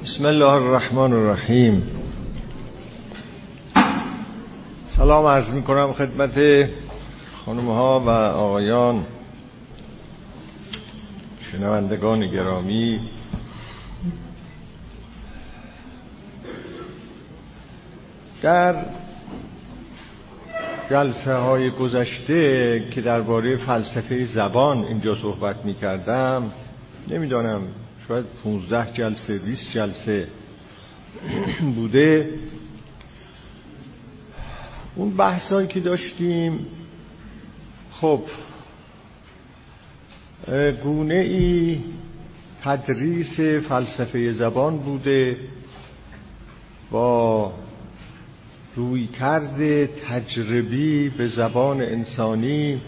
بسم الله الرحمن الرحیم. سلام عرض می کنم خدمت خانم‌ها و آقایان شنوندگان گرامی. در جلسه های گذشته که درباره فلسفه زبان اینجا صحبت می کردم، نمیدانم شاید 15 جلسه 20 جلسه بوده، اون بحثایی که داشتیم خب گونه ای تدریس فلسفه زبان بوده با رویکرد تجربی به زبان انسانی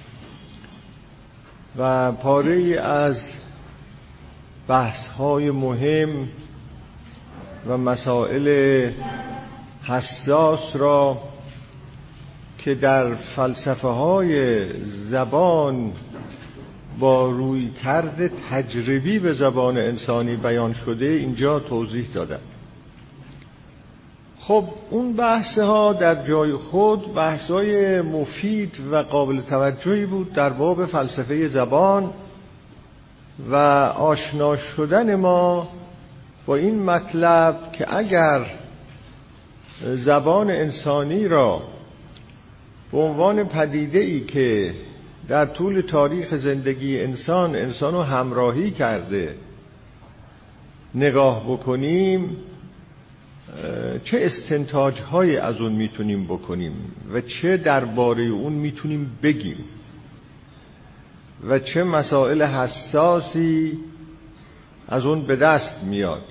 و پاره‌ای از بحث‌های مهم و مسائل حساس را که در فلسفه‌های زبان با رویکرد تجربی به زبان انسانی بیان شده اینجا توضیح دادم. خب اون بحث‌ها در جای خود بحث‌های مفید و قابل توجهی بود در باب فلسفه زبان و آشنا شدن ما با این مطلب که اگر زبان انسانی را به عنوان پدیده‌ای که در طول تاریخ زندگی انسان رو همراهی کرده نگاه بکنیم، چه استنتاج‌هایی از اون میتونیم بکنیم و چه درباره اون میتونیم بگیم و چه مسائل حساسی از اون به دست میاد.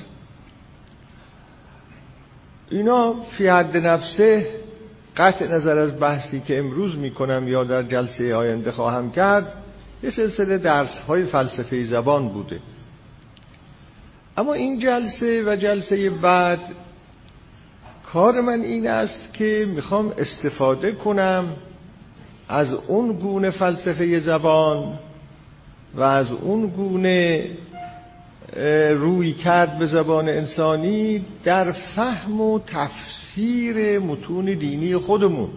اینا فی حد نفسه قطع نظر از بحثی که امروز میکنم یا در جلسه آینده خواهم کرد یه سلسله درس‌های فلسفه زبان بوده. اما این جلسه و جلسه بعد کار من این است که میخوام استفاده کنم از اون گونه فلسفه زبان و از اون گونه روی کرد به زبان انسانی در فهم و تفسیر متون دینی خودمون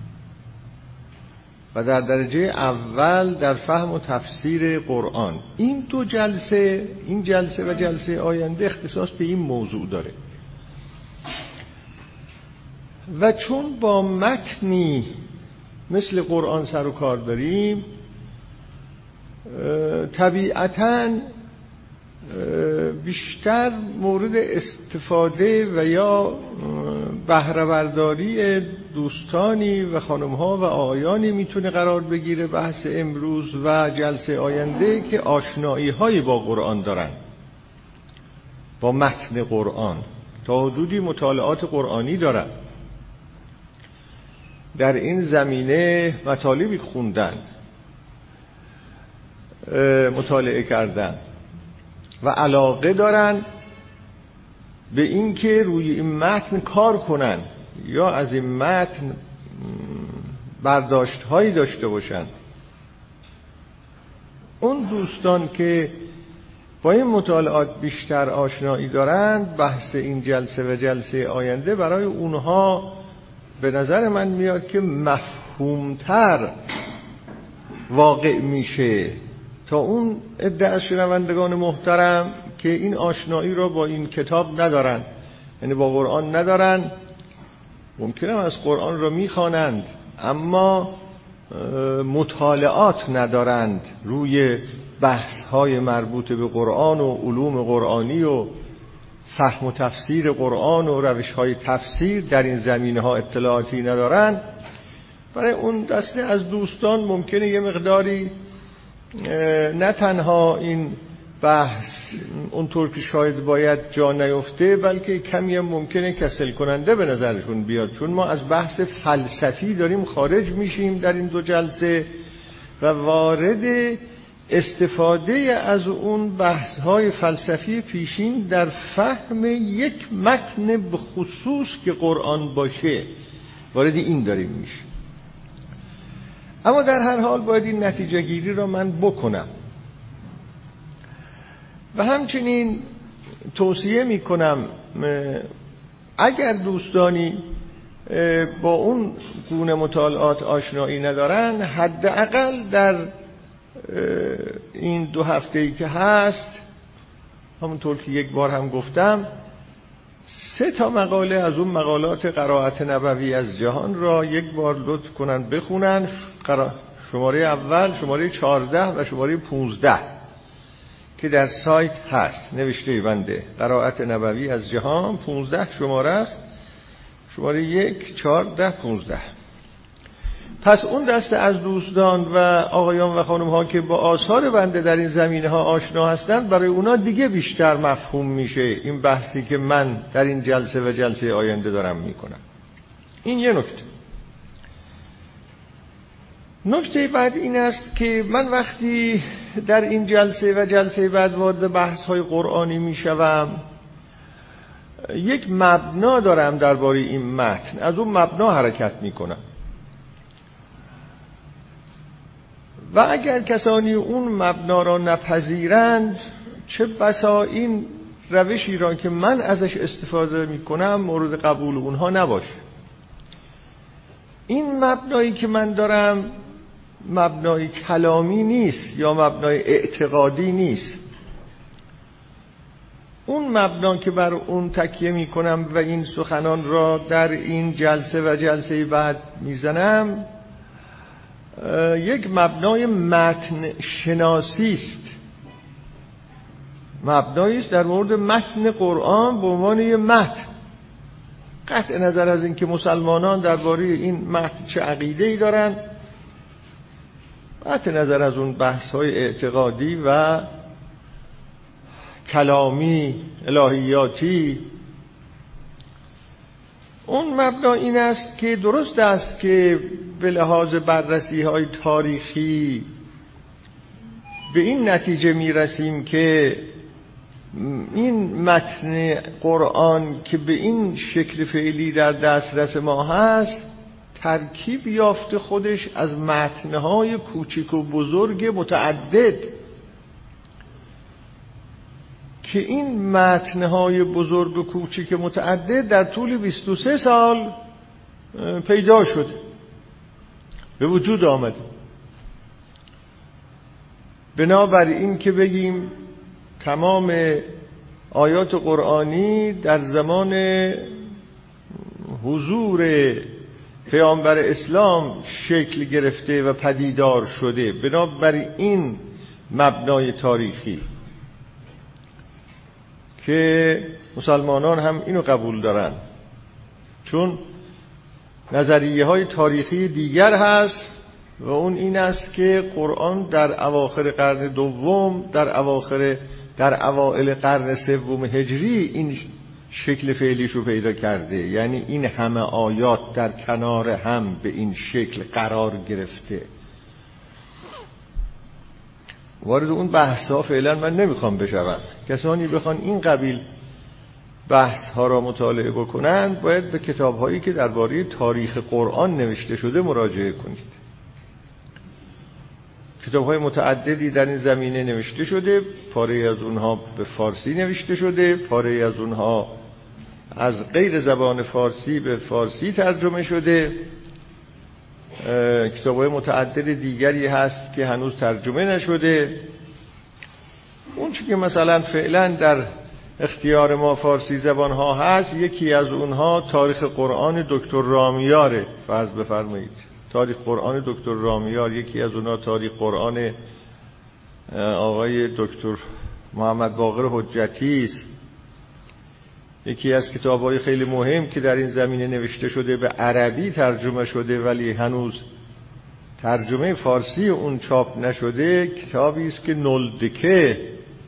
و در درجه اول در فهم و تفسیر قرآن. این دو جلسه، این جلسه و جلسه آینده اختصاص به این موضوع داره و چون با متنی مثل قرآن سر و کار داریم طبیعتاً بیشتر مورد استفاده و یا بهره برداری دوستانی و خانم‌ها و آقایانی میتونه قرار بگیره بحث امروز و جلسه آینده که آشنایی‌هایی با قرآن دارن، با متن قرآن، تا حدودی مطالعات قرآنی دارن، در این زمینه مطالبی خوندن، مطالعه کردن و علاقه دارن به این که روی این متن کار کنن یا از این متن برداشت هایی داشته باشن. اون دوستان که با این مطالعات بیشتر آشنایی دارند، بحث این جلسه و جلسه آینده برای اونها به نظر من میاد که مفهومتر واقع میشه تا اون عده از شنوندگان محترم که این آشنایی را با این کتاب ندارن، یعنی با قرآن ندارن. ممکنه از قرآن را میخوانند اما مطالعات ندارند روی بحث‌های مربوط به قرآن و علوم قرآنی و فهم و تفسیر قرآن و روش‌های تفسیر در این زمینه‌ها اطلاعاتی ندارن. برای اون دسته از دوستان ممکنه یه مقداری نه تنها این بحث اونطور که شاید باید جا نیفته، بلکه کمی هم ممکنه کسل کننده به نظرشون بیاد، چون ما از بحث فلسفی داریم خارج میشیم در این دو جلسه و وارد استفاده از اون بحث‌های فلسفی پیشین در فهم یک متن به خصوص که قرآن باشه وارد این داریم میشه. اما در هر حال باید این نتیجه گیری را من بکنم و همچنین توصیه میکنم اگر دوستانی با اون گونه مطالعات آشنایی ندارن، حداقل در این 2 هفته‌ای که هست، همونطور که یک بار هم گفتم، 3 تا مقاله از اون مقالات قرائت نبوی از جهان را یک بار لطف کنن بخونن. شماره اول، شماره 14 و شماره 15 که در سایت هست، نوشته بنده قرائت نبوی از جهان، 15 شماره است، شماره 1 14 15. پس اون دسته از دوستان و آقایان و خانم ها که با آثار بنده در این زمینه ها آشنا هستند، برای اونا دیگه بیشتر مفهوم میشه این بحثی که من در این جلسه و جلسه آینده دارم میکنم. این یه نکته. نکته بعد این است که من وقتی در این جلسه و جلسه بعد وارد بحث های قرآنی میشوم، یک مبنا دارم درباره این متن، از اون مبنا حرکت میکنم و اگر کسانی اون مبنا را نپذیرند، چه بسا این روشی را که من ازش استفاده میکنم مورد قبول اونها نباشه. این مبنایی که من دارم مبنای کلامی نیست یا مبنای اعتقادی نیست. اون مبنا که بر اون تکیه میکنم و این سخنان را در این جلسه و جلسه بعد میزنم، یک مبنای متن شناسی است. مبنایی است در مورد متن قرآن به عنوان یک متن، قطع نظر از اینکه مسلمانان درباره این متن چه عقیده‌ای دارن، قطع نظر از اون بحث‌های اعتقادی و کلامی الهیاتی. اون مبنا این است که درست است که به لحاظ بررسی‌های تاریخی به این نتیجه می‌رسیم که این متن قرآن که به این شکل فعلی در دسترس ما هست، ترکیب یافته خودش از متن‌های کوچک و بزرگ متعدد، که این متن‌های بزرگ و کوچک متعدد در طول 23 سال پیدا شده، به وجود آمده. بنابراین که بگیم تمام آیات قرآنی در زمان حضور پیامبر اسلام شکل گرفته و پدیدار شده، بنابراین مبنای تاریخی که مسلمانان هم اینو قبول دارن، چون نظریه های تاریخی دیگر هست و اون این است که قرآن در اواخر قرن دوم، در اوائل قرن سوم هجری این شکل فعلیشو پیدا کرده، یعنی این همه آیات در کنار هم به این شکل قرار گرفته. وارد اون بحث ها فعلا من نمیخوام بشوم. کسانی بخوان این قبیل بحث ها را مطالعه بکنن، باید به کتاب هایی که درباره تاریخ قرآن نوشته شده مراجعه کنید. کتاب های متعددی در این زمینه نوشته شده، پاره از اونها به فارسی نوشته شده، پاره از اونها از غیر زبان فارسی به فارسی ترجمه شده. کتاب های متعدد دیگری هست که هنوز ترجمه نشده. اون چی که مثلا فعلا در اختیار ما فارسی زبان ها هست، یکی از اونها تاریخ قرآن دکتر رامیاره. فرض بفرمایید تاریخ قرآن دکتر رامیار، یکی از اونها تاریخ قرآن آقای دکتر محمد باقر حجتی است. یکی از کتاب‌های خیلی مهم که در این زمینه نوشته شده به عربی ترجمه شده ولی هنوز ترجمه فارسی اون چاپ نشده، کتابی است که نولدکه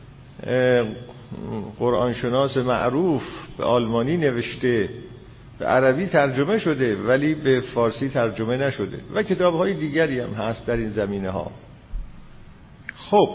قرآنشناس معروف به آلمانی نوشته، به عربی ترجمه شده ولی به فارسی ترجمه نشده، و کتاب‌های دیگری هم هست در این زمینه ها. خب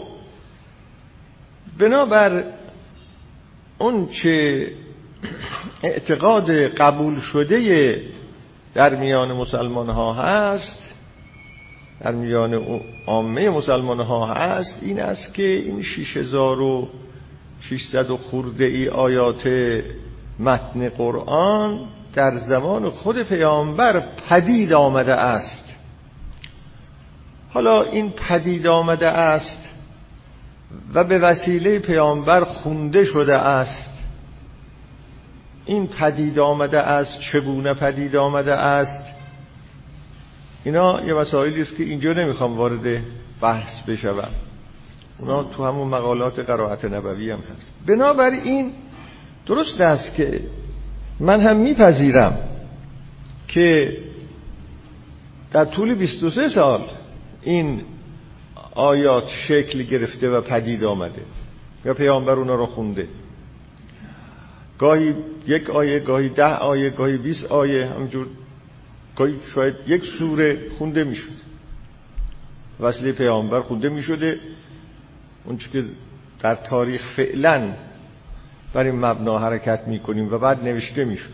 بنابر اون چه اعتقاد قبول شده در میان مسلمان ها هست، در میان عامه مسلمان ها هست، این است که این 600 و خورده ای آیات متن قرآن در زمان خود پیامبر پدید آمده است. حالا این پدید آمده است و به وسیله پیامبر خونده شده است. این پدید آمده است چگونه پدید آمده است؟ اینا یه مسائلی است که اینجا نمیخوام وارد بحث بشوم، اونا تو همون مقالات قرائت نبوی هم هست. بنابراین درست است که من هم میپذیرم که در طول 23 سال این آیات شکل گرفته و پدید آمده و پیامبر اونا رو خونده، گاهی 1 آیه، گاهی 10 آیه، گاهی 20 آیه، همجور گاهی شاید 1 سوره خونده میشد، وسیله پیامبر خونده میشده، اون چیزی که در تاریخ فعلا بر این مبنا حرکت میکنیم و بعد نوشته میشد.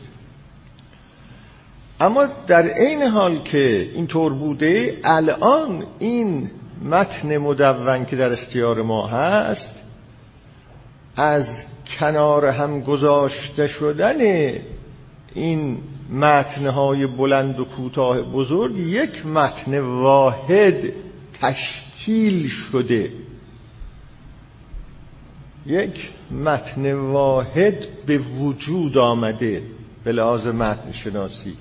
اما در عین حال که این طور بوده، الان این متن مدون که در اختیار ما هست، از کنار هم گذاشته شدن این متنهای بلند و کوتاه بزرگ یک متن واحد تشکیل شده، یک متن واحد به وجود آمده به لحاظ متن شناسی.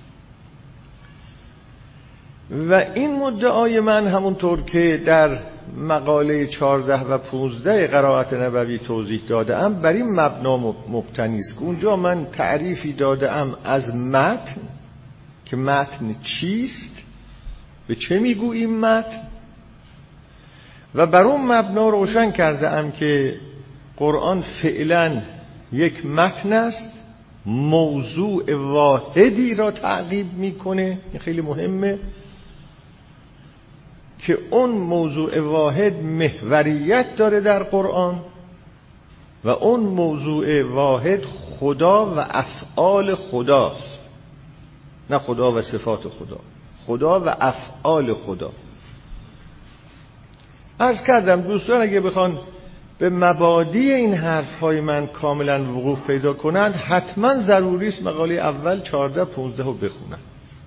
و این مدعای من همونطور که در مقاله 14 و 15 قرائت نبوی توضیح دادم بر این مبنا مبتنی است که اونجا من تعریفی دادم از متن که متن چیست، به چه میگوییم متن، و بر اون مبنا روشن کردم که قرآن فعلا یک متن است، موضوع واحدی را تعقیب میکنه. این خیلی مهمه که اون موضوع واحد محوریت داره در قرآن و اون موضوع واحد خدا و افعال خداست، نه خدا و صفات خدا، خدا و افعال خدا. عرض کردم دوستان اگه بخوان به مبادی این حرفهای من کاملا وقوف پیدا کنند، حتما ضروری است مقاله اول 14 15 رو بخونن.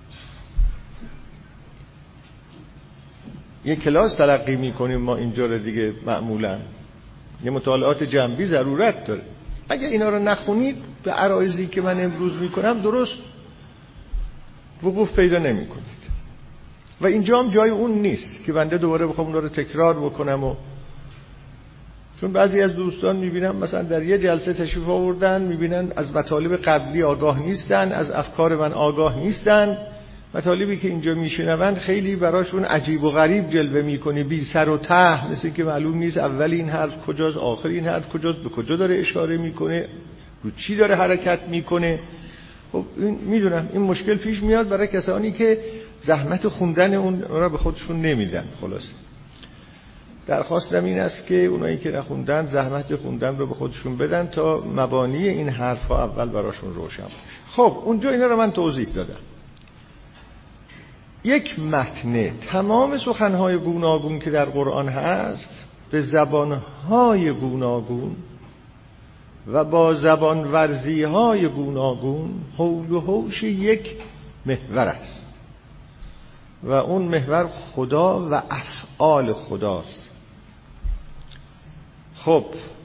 یه کلاس تلقی میکنیم ما اینجا رو دیگه، معمولا یه مطالعات جنبی ضرورت داره. اگه اینا رو نخونید به عرایضی که من امروز میکنم درست وقوف پیدا نمیکنید و اینجا هم جای اون نیست که بنده دوباره بخوام اونا رو تکرار بکنم چون بعضی از دوستان میبینم مثلا در یه جلسه تشریف آوردن، میبینن از مطالب قبلی آگاه نیستن، از افکار من آگاه نیستن، مطالبی که اینجا میشنوند خیلی براشون عجیب و غریب جلوه میکنه، بی سر و ته، مثل که معلوم نیست اول این حرف کجاست، آخر این حرف کجاست، به کجا داره اشاره میکنه، رو چی داره حرکت میکنه. خب میدونم این مشکل پیش میاد برای کسانی که زحمت خوندن اون را به خودشون نمیدن. خلاصه درخواستم این است که اونایی که نخوندن زحمت خوندن رو به خودشون بدن تا مبانی این حرفا اول براشون روشن باشه. خب اونجا اینا رو من توضیح دادم. یک متن، تمام سخنهای گوناگون که در قرآن هست به زبانهای گوناگون و با زبان ورزیهای گوناگون حول و حوش یک محور است و اون محور خدا و افعال خداست. خب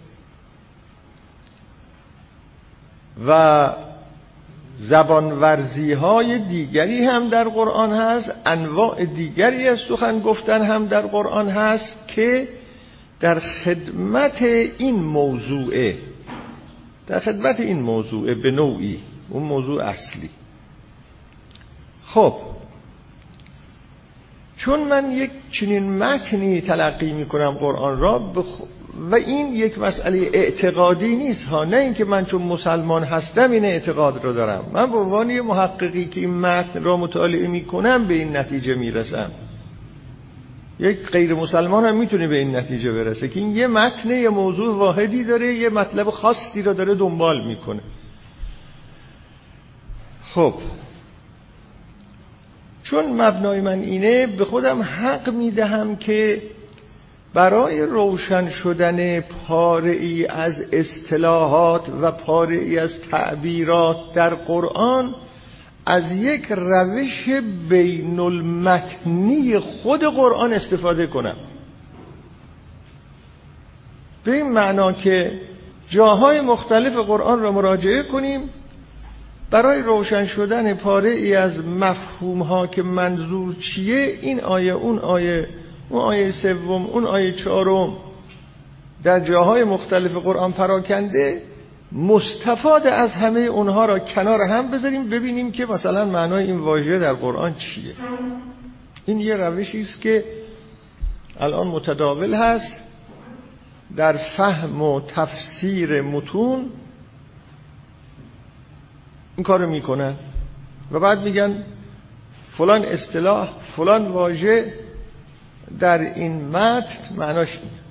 و زبان ورزی های دیگری هم در قرآن هست، انواع دیگری از سخن گفتن هم در قرآن هست که در خدمت این موضوعه، در خدمت این موضوعه به نوعی اون موضوع اصلی. خب چون من یک چنین متنی تلقی میکنم قرآن را و این یک مسئله اعتقادی نیست ها، نه اینکه من چون مسلمان هستم این اعتقاد رو دارم، من به عنوان یه محققی که این متن را مطالعه میکنم به این نتیجه میرسم. یک غیر مسلمان هم میتونه به این نتیجه برسه که این یه متن، یه موضوع واحدی داره، یه مطلب خاصی رو داره دنبال میکنه. خب چون مبنای من اینه، به خودم حق میدهم که برای روشن شدن پاره‌ای از اصطلاحات و پاره‌ای از تعبیرات در قرآن از یک روش بین المتنی خود قرآن استفاده کنم، به این معنا که جاهای مختلف قرآن را مراجعه کنیم برای روشن شدن پاره‌ای از مفهوم‌ها که منظور چیه، این آیه اون آیه اون آیه سوم اون آیه چهارم در جاهای مختلف قرآن پراکنده، مستفاد از همه اونها را کنار هم بذاریم ببینیم که مثلا معنای این واژه در قرآن چیه. این یه روشی است که الان متداول هست در فهم و تفسیر متون، این کارو میکنن و بعد میگن فلان اصطلاح فلان واژه در این متن معناش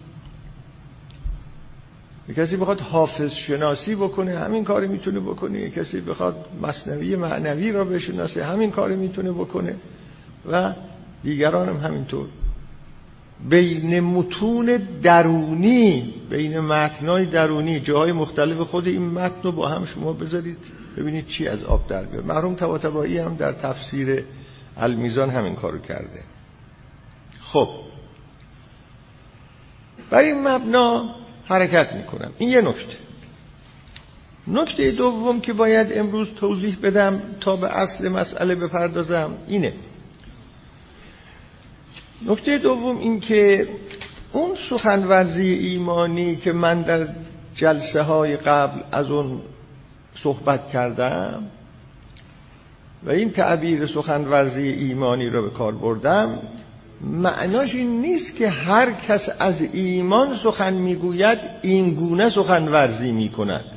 اینه. کسی بخواد حافظ شناسی بکنه همین کاری میتونه بکنه، کسی بخواد مثنوی معنوی را بشناسه همین کاری میتونه بکنه و دیگران هم همینطور. بین متون درونی، بین متنای درونی، جاهای مختلف خود این متن رو با هم شما بذارید ببینید چی از آب در بیاد. مرحوم طباطبایی هم در تفسیر المیزان همین کارو کرده. خب بر این مبنا حرکت میکنم. این یه نکته. نکته دوم که باید امروز توضیح بدم تا به اصل مسئله بپردازم اینه. نکته دوم این که اون سخنورزی ایمانی که من در جلسه های قبل از اون صحبت کردم و این تعبیر سخنورزی ایمانی رو به کار بردم، معناش این نیست که هر کس از ایمان سخن میگوید این گونه سخنورزی میکند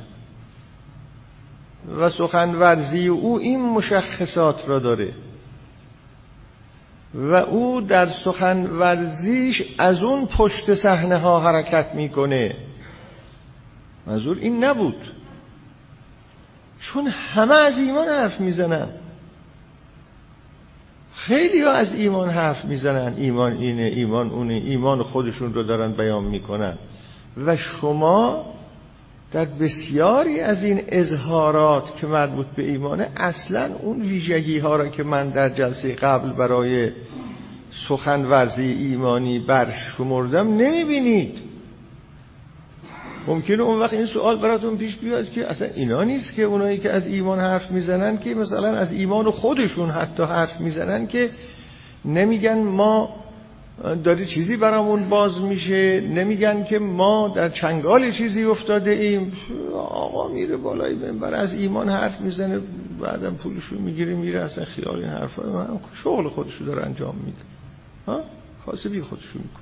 و سخنورزی او این مشخصات را داره و او در سخنورزیش از اون پشت صحنه ها حرکت میکنه. منظور این نبود، چون همه از ایمان حرف میزنن، خیلی ها از ایمان حرف میزنن، ایمان اینه ایمان اونه، ایمان خودشون رو دارن بیان میکنن و شما در بسیاری از این اظهارات که مربوط به ایمانه اصلا اون ویژگی ها را که من در جلسه قبل برای سخنورزی ایمانی برشمردم نمیبینید. ممکنه اون وقت این سوال براتون پیش بیاد که اصلا اینا نیست که اونایی که از ایمان حرف میزنن که مثلا از ایمان خودشون حتی حرف میزنن که نمیگن ما داره چیزی برامون باز میشه، نمیگن که ما در چنگال چیزی افتاده ایم. آقا میره بالای منبر از ایمان حرف میزنه، بعدم پولشو میگیره میره، اصلا خیال این حرفا شغل خودشو داره انجام میده، ها کاسبی خودشو میکنه.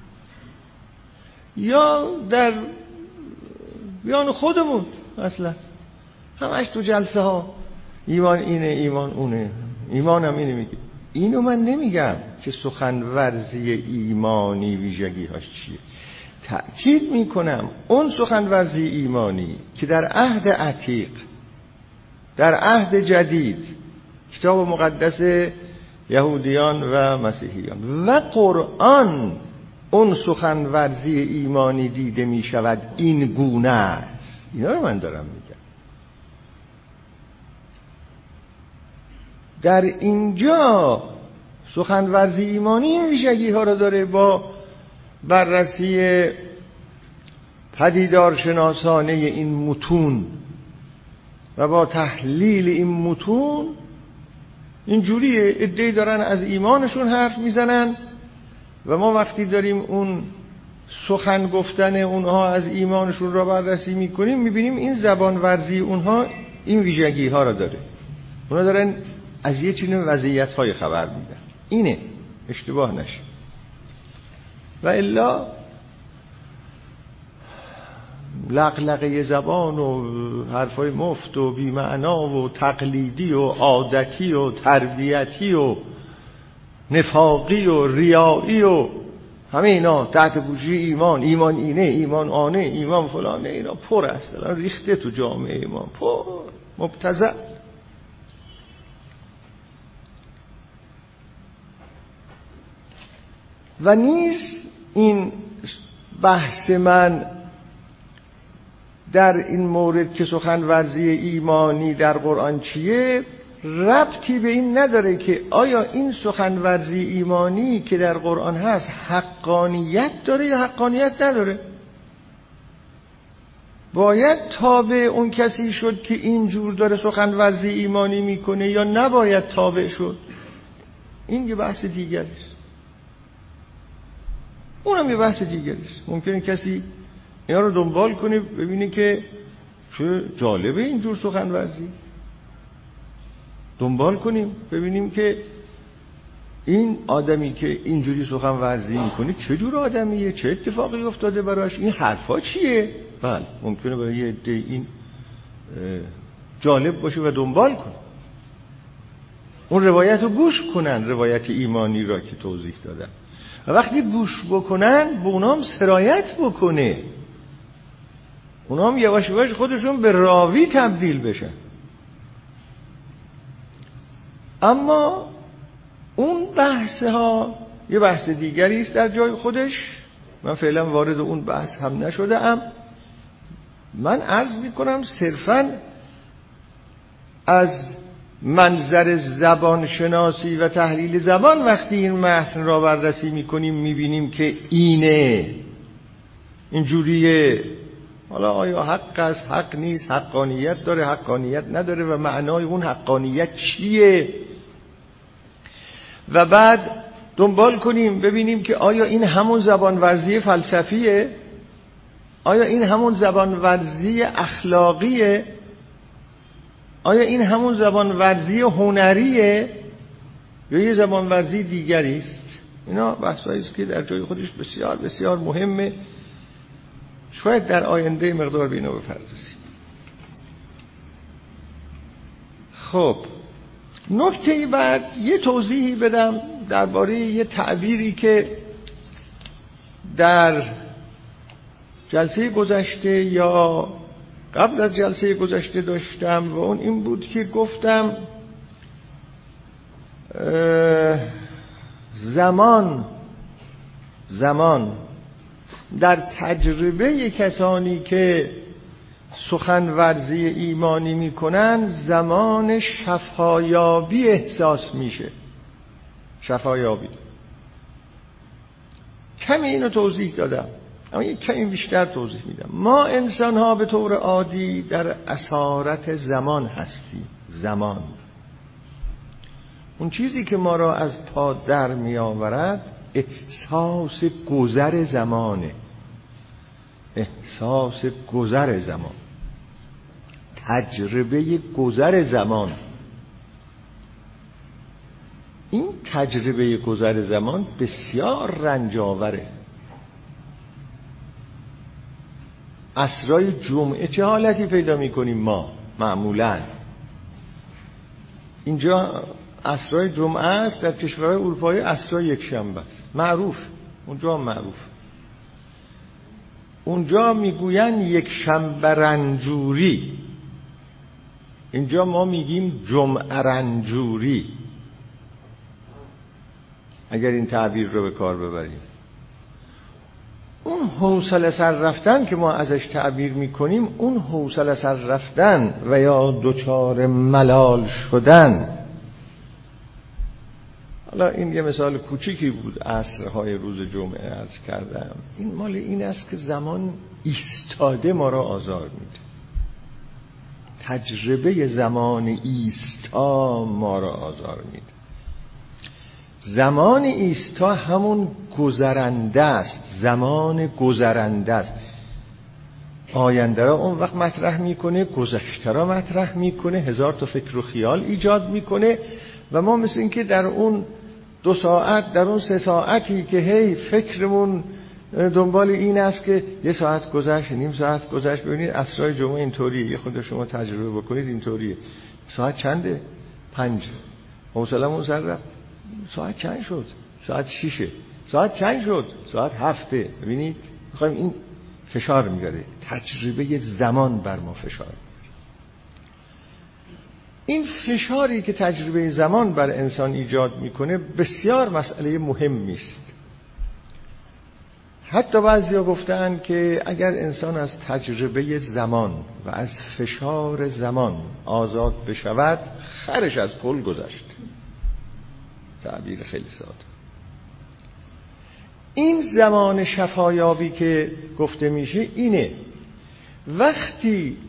یا در بیان خودمون اصلا همش تو جلسه ها ایمان اینه ایمان اونه، ایمانم اینه میگه. اینو من نمیگم که سخنورزی ایمانی ویژگی هاش چیه. تأکید میکنم اون سخنورزی ایمانی که در عهد عتیق، در عهد جدید، کتاب مقدس یهودیان و مسیحیان و قرآن، اون سخنورزی ایمانی دیده میشود این گونه است. اینا رو من دارم میگم. در اینجا سخنورزی ایمانی این ویژگی ها را داره. با بررسی پدیدارشناسانه این متون و با تحلیل این متون اینجوریه ادعی دارن از ایمانشون حرف میزنن و ما وقتی داریم اون سخن گفتن اونها از ایمانشون را بررسی میکنیم میبینیم این زبان ورزی اونها این ویژگی ها را داره. اونها دارن از یه چنین وضعیت های خبر میدن. اینه، اشتباه نشه. و الا لقلقه زبان و حرفای مفت و بی‌معنا و تقلیدی و عادتی و تربیتی و نفاقی و ریایی و همه اینا تحت پوشش ایمان، ایمان اینه ایمان آنه ایمان فلانه، اینا پر است، ریخته تو جامعه ایمان، پر مبتذل. و نیز این بحث من در این مورد که سخنورزی ایمانی در قرآن چیه ربطی به این نداره که آیا این سخنورزی ایمانی که در قرآن هست حقانیت داره یا حقانیت نداره. باید تابع اون کسی شد که اینجور داره سخنورزی ایمانی میکنه یا نباید تابع شد. این یه بحث دیگری است. اونم یه بحث دیگری است. ممکنه کسی اینا رو دنبال کنه ببینه که چه جالبه اینجور سخنورزی، دنبال کنیم ببینیم که این آدمی که اینجوری سخنورزی میکنه چه جور آدمیه، چه اتفاقی افتاده براش، این حرفا چیه. بله ممکنه برای یه عده این جالب باشه و دنبال کنه، اون روایت رو گوش کنن، روایت ایمانی را که توضیح دادن، و وقتی گوش بکنن به اونام سرایت بکنه، اونام یواش یواش خودشون به راوی تبدیل بشن. اما اون بحث ها یه بحث دیگری است در جای خودش. من فعلا وارد اون بحث هم نشده ام. من عرض میکنم صرفاً از منظر زبان شناسی و تحلیل زبان وقتی این متن را بررسی میکنیم میبینیم که اینجوریه. حالا آیا حق است، حق نیست، حقانیت داره، حقانیت نداره و معنای اون حقانیت چیه، و بعد دنبال کنیم ببینیم که آیا این همون زبان ورزی فلسفیه، آیا این همون زبان ورزی اخلاقیه، آیا این همون زبان ورزی هنریه یا یه زبان ورزی دیگری است. اینا بحثایی است که در جای خودش بسیار بسیار مهمه. شاید در آینده مقدار به اینا بپردازیم. خب نکته بعد یه توضیحی بدم درباره یه تعبیری که در جلسه گذشته یا قبل از جلسه گذشته داشتم و اون این بود که گفتم زمان در تجربه کسانی که سخنورزی ایمانی میکنن زمان شفایابی احساس میشه. شفایابی کمی اینو توضیح دادم اما یک کمی بیشتر توضیح میدم. ما انسان ها به طور عادی در اسارت زمان هستیم. زمان اون چیزی که ما را از پا در می آورد احساس گذر زمانه. احساس گذر زمان، تجربه گذر زمان. این تجربه گذر زمان بسیار رنجاوره. عصرهای جمعه چه حالتی پیدا میکنیم ما معمولا؟ اینجا عصرهای جمعه است، در کشورهای اروپایی عصرهای یکشنبه است، معروف. اونجا هم معروف. اونجا میگوین یکشنبه رنجوری، اینجا ما میگیم جمعه رنجوری، اگر این تعبیر رو به کار ببریم. اون حوصله سر رفتن که ما ازش تعبیر میکنیم، اون حوصله سر رفتن و یا دچار ملال شدن. حالا این یه مثال کوچیکی بود، عصرهای روز جمعه عرض کردم. این مال این است که زمان ایستاده ما را آزار میده. تجربه زمان ایستا ما را آزار میده. زمان ایستا همون گذرنده است، زمان گذرنده است. آینده را اون وقت مطرح میکنه، گذشته را مطرح میکنه، هزار تا فکر و خیال ایجاد میکنه و ما مثل این که در اون 2 ساعت، در اون 3 ساعتی که هی فکرمون دنبال این است که 1 ساعت گذشت، نیم ساعت گذشت. ببینید عصرهای جمعه اینطوریه، یه خود شما تجربه بکنید اینطوریه. ساعت چنده؟ 5. حوصله‌مون سر رفت. ساعت چند شد؟ ساعت 6. ساعت چند شد؟ ساعت 7. ببینید میخوایم این فشار میاره، تجربه زمان بر ما فشار میاره. این فشاری که تجربه زمان بر انسان ایجاد میکنه بسیار مسئله مهمی است. حتی بعضیا گفتن که اگر انسان از تجربه زمان و از فشار زمان آزاد بشود خرش از پل گذشت. تعبیر خیلی ساده. این زمان شفایابی که گفته میشه اینه وقتی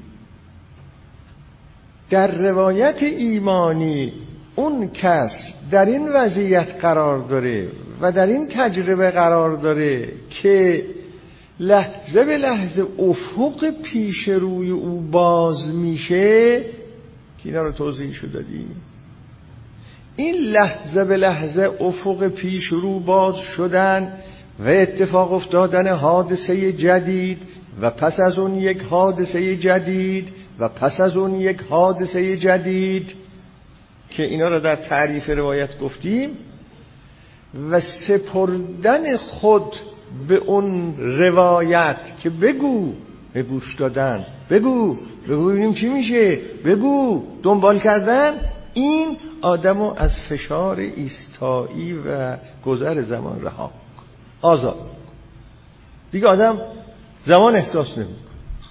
در روایت ایمانی اون کس در این وضعیت قرار داره و در این تجربه قرار داره که لحظه به لحظه افق پیش روی او باز میشه که اینا رو توضیحشو دادیم. این لحظه به لحظه افق پیش رو باز شدن و اتفاق افتادن حادثه جدید و پس از اون یک حادثه جدید و پس از اون یک حادثه جدید که اینا رو در تعریف روایت گفتیم و سپردن خود به اون روایت که بگو به گوش دادن، بگو ببینیم چی میشه، بگو دنبال کردن، این آدمو از فشار ایستایی و گذر زمان رها آزاد دیگه آدم زمان احساس نمیکنه.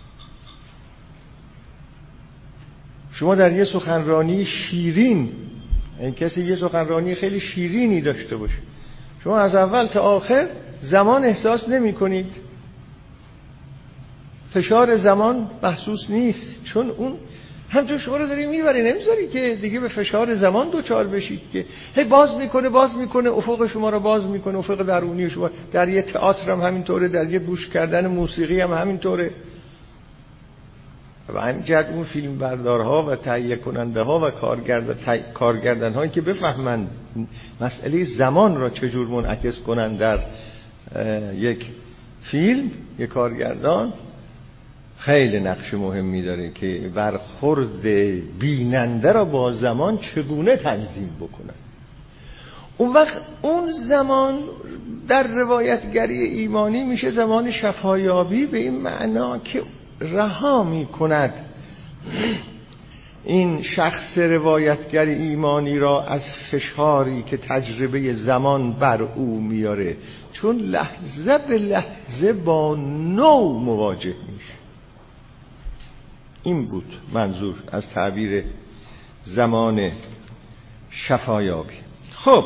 شما در یه سخنرانی شیرین، این کسی یه سخنرانی خیلی شیرینی داشته باشه، شما از اول تا آخر زمان احساس نمی کنید، فشار زمان محسوس نیست، چون اون همچون شما رو داری میبری، نمیذاری که دیگه به فشار زمان دوچار بشید که هی باز میکنه افق شما رو باز میکنه، افق درونی شما. در یه تئاتر هم همینطوره، در یه گوش کردن موسیقی هم همینطوره. و همینجد اون فیلم بردارها و تهیه کننده ها و کارگردان هایی که بفهمند مسئله زمان را چجور منعکس کنند در یک فیلم، یک کارگردان خیلی نقش مهمی داره که برخورد بیننده را با زمان چگونه تنظیم بکنن. اون وقت اون زمان در روایتگری ایمانی میشه زمان شفایابی، به این معنا که رها میکند این شخص روایتگر ایمانی را از فشاری که تجربه زمان بر او میاره، چون لحظه به لحظه با نو مواجه میشه. این بود منظور از تعبیر زمان شفایابی. خب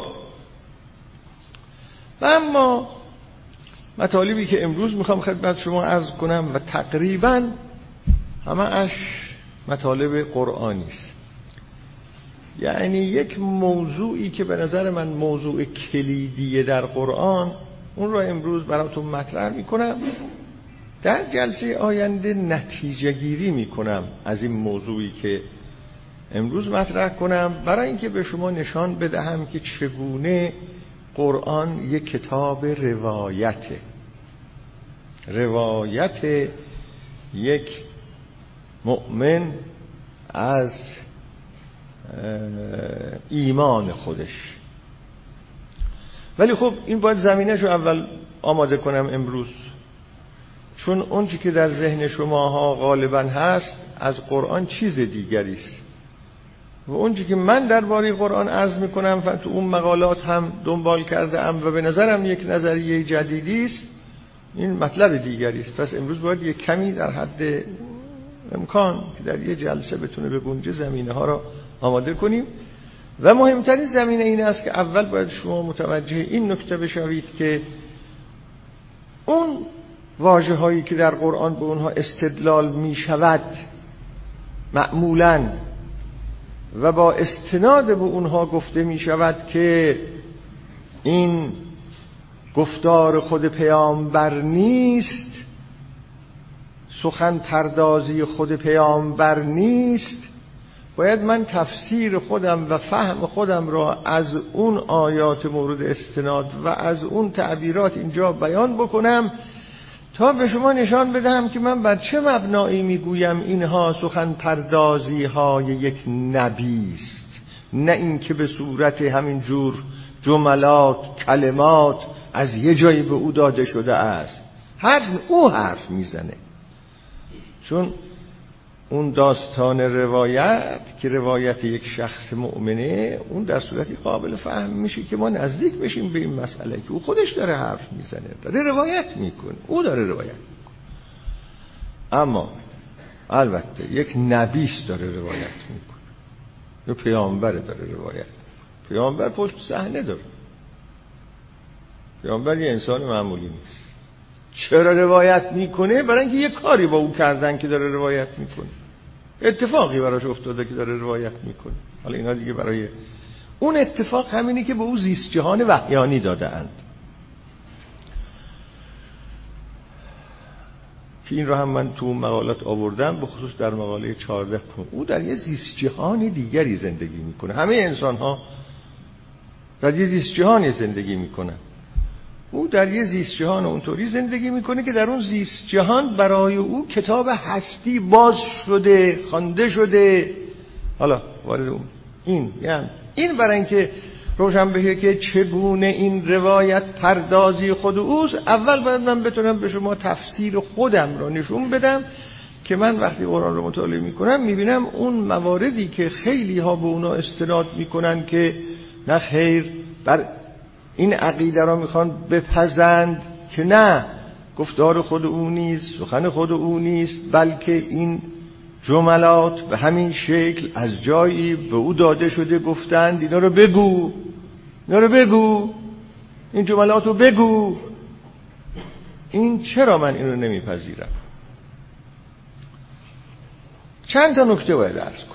و اما مطالبی که امروز میخوام خدمت شما عرض کنم و تقریبا همه اش مطالب قرآنی است، یعنی یک موضوعی که به نظر من موضوع کلیدیه در قرآن، اون را امروز براتون مطرح میکنم. در جلسه آینده نتیجه گیری میکنم از این موضوعی که امروز مطرح کنم، برای اینکه به شما نشان بدهم که چگونه قرآن یک کتاب روایت یک مؤمن از ایمان خودش. ولی خب این باید زمینه‌شو اول آماده کنم امروز، چون اونچه که در ذهن شماها غالباً هست از قرآن چیز دیگری است و اونچه که من درباره قرآن عرض میکنم تو اون مقالات هم دنبال کرده ام و به نظرم یک نظریه جدیدی است، این مطلب دیگری است. پس امروز باید یک کمی در حد امکان که در یه جلسه بتونه بگنجه زمینه ها را آماده کنیم و مهمترین زمینه این است که اول باید شما متوجه این نکته بشوید که اون واژه هایی که در قرآن به اونها استدلال می شود معمولاً و با استناد به اونها گفته می شود که این گفتار خود پیامبر نیست، سخن پردازی خود پیامبر نیست، باید من تفسیر خودم و فهم خودم را از اون آیات مورد استناد و از اون تعبیرات اینجا بیان بکنم تا به شما نشان بدهم که من بر چه مبنایی میگویم اینها سخن پردازی های یک نبی است، نه اینکه به صورت همین جور جملات کلمات از یه جایی به او داده شده است. او حرف میزنه، چون اون داستان روایت که روایت یک شخص مؤمنه، اون در صورتی قابل فهم میشه که ما نزدیک بشیم به این مسئله که او خودش داره حرف میزنه، داره روایت میکنه، او داره روایت میکنه. اما البته یک نبیست داره روایت میکنه، یک پیامبر داره روایت میکنه. پیامبر پشت صحنه داره، پیامبر یه انسان معمولی نیست. چرا روایت میکنه؟ برای اینکه یه کاری با او کردن که داره روایت میکنه، اتفاقی براش افتاده که داره روایت میکنه. حالا اینا دیگه برای اون اتفاق همینی که به او زیست جهان وحیانی داده اند، که این رو هم من تو مقالات آوردم، به خصوص در مقاله 14. او در یه زیست جهان دیگری زندگی میکنه. همه انسان ها در یه زیست جهانی زندگی میکنن. او در یه زیست جهان اونطوری زندگی میکنه که در اون زیست جهان برای او کتاب هستی باز شده، خوانده شده. حالا وارد اون این برای اینکه روشن بشه که چگونه این روایت پردازی خود اوست، اول باید من بتونم به شما تفسیر خودم رو نشون بدم که من وقتی قرآن رو مطالعه میکنم میبینم اون مواردی که خیلی ها به اونا استناد میکنن که نه خیر، بر این عقیده را میخوان بپزند که نه، گفتار خود او نیست، سخن خود او نیست، بلکه این جملات به همین شکل از جایی به او داده شده، گفتند اینا رو بگو، اینا رو بگو، این جملات رو بگو. این چرا من این رو نمیپذیرم؟ چند تا نکته باید عرض کنم.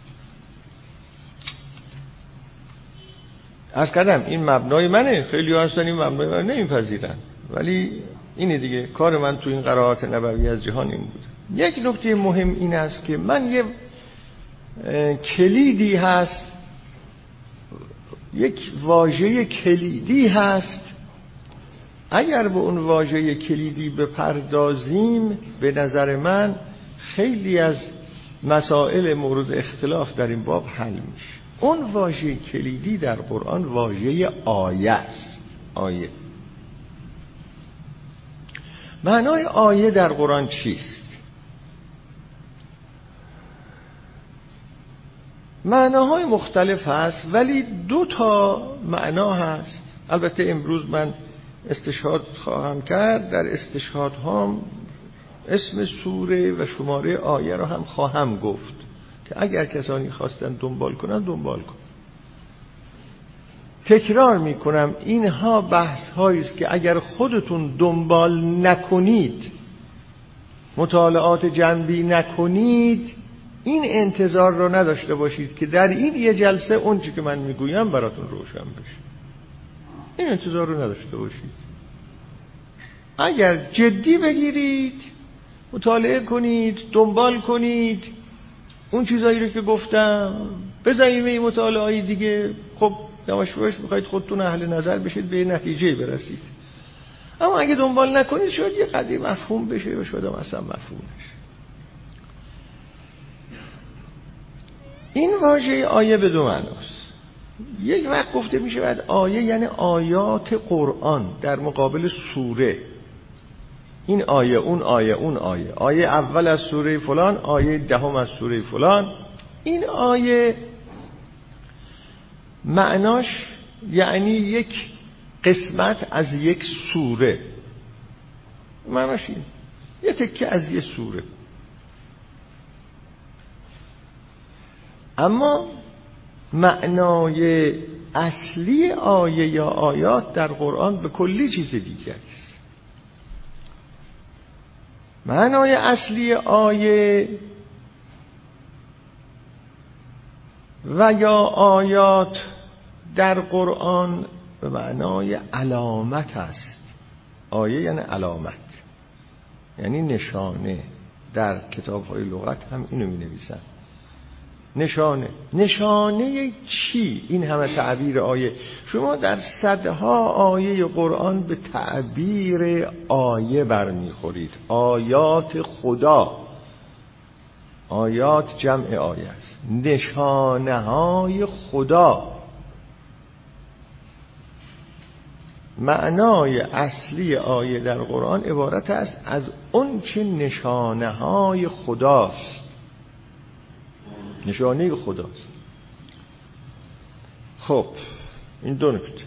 عرض کردم این مبنای منه، خیلی ها هستن این مبنای من نمیپذیرن، ولی اینه دیگه، کار من تو این قرائات نبوی از جهان این بود. یک نکته مهم این است که من یه کلیدی هست، یک واژه کلیدی هست، اگر به اون واژه کلیدی بپردازیم به نظر من خیلی از مسائل مورد اختلاف در این باب حل میشه. اون واژه کلیدی در قرآن واژه آیه است. آیه، معنای آیه در قرآن چیست؟ معناهای مختلف هست، ولی 2 تا معنا هست. البته امروز من استشهاد خواهم کرد، در استشهادهام اسم سوره و شماره آیه رو هم خواهم گفت که اگر کسانی خواستن دنبال کنن دنبال کن. تکرار میکنم اینها بحث هایی است که اگر خودتون دنبال نکنید، مطالعات جنبی نکنید، این انتظار رو نداشته باشید که در این یه جلسه اون چی که من میگویم براتون روشن بشه. این انتظار رو نداشته باشید. اگر جدی بگیرید، مطالعه کنید، دنبال کنید، اون چیزایی رو که گفتم بزنید به این مطالعه‌ای دیگه، خب یواش یواش میخواید خودتون اهل نظر بشید، به نتیجه برسید. اما اگه دنبال نکنید شاید یه قضیه مفهوم بشه و شاید اصلا مفهوم نشه. این واژه آیه به 2 معناست. یک وقت گفته میشه بعد آیه یعنی آیات قرآن در مقابل سوره. این آیه، اون آیه، اون آیه، آیه اول از سوره فلان، آیه 10 از سوره فلان. این آیه معناش یعنی یک قسمت از یک سوره، معناش این یه تکه از یه سوره. اما معنای اصلی آیه یا آیات در قرآن به کلی چیز دیگری است. معنای اصلی آیه و یا آیات در قرآن به معنای علامت است. آیه یعنی علامت، یعنی نشانه. در کتاب‌های لغت هم اینو می‌نویسن، نشانه. نشانه چی؟ این همه تعبیر آیه. شما در صدها آیه قرآن به تعبیر آیه برمیخورید. آیات خدا، آیات جمع آیه است، نشانه های خدا. معنای اصلی آیه در قرآن عبارت است از اون چه نشانه های خداست. نشانه خداست. خب این دو نکته.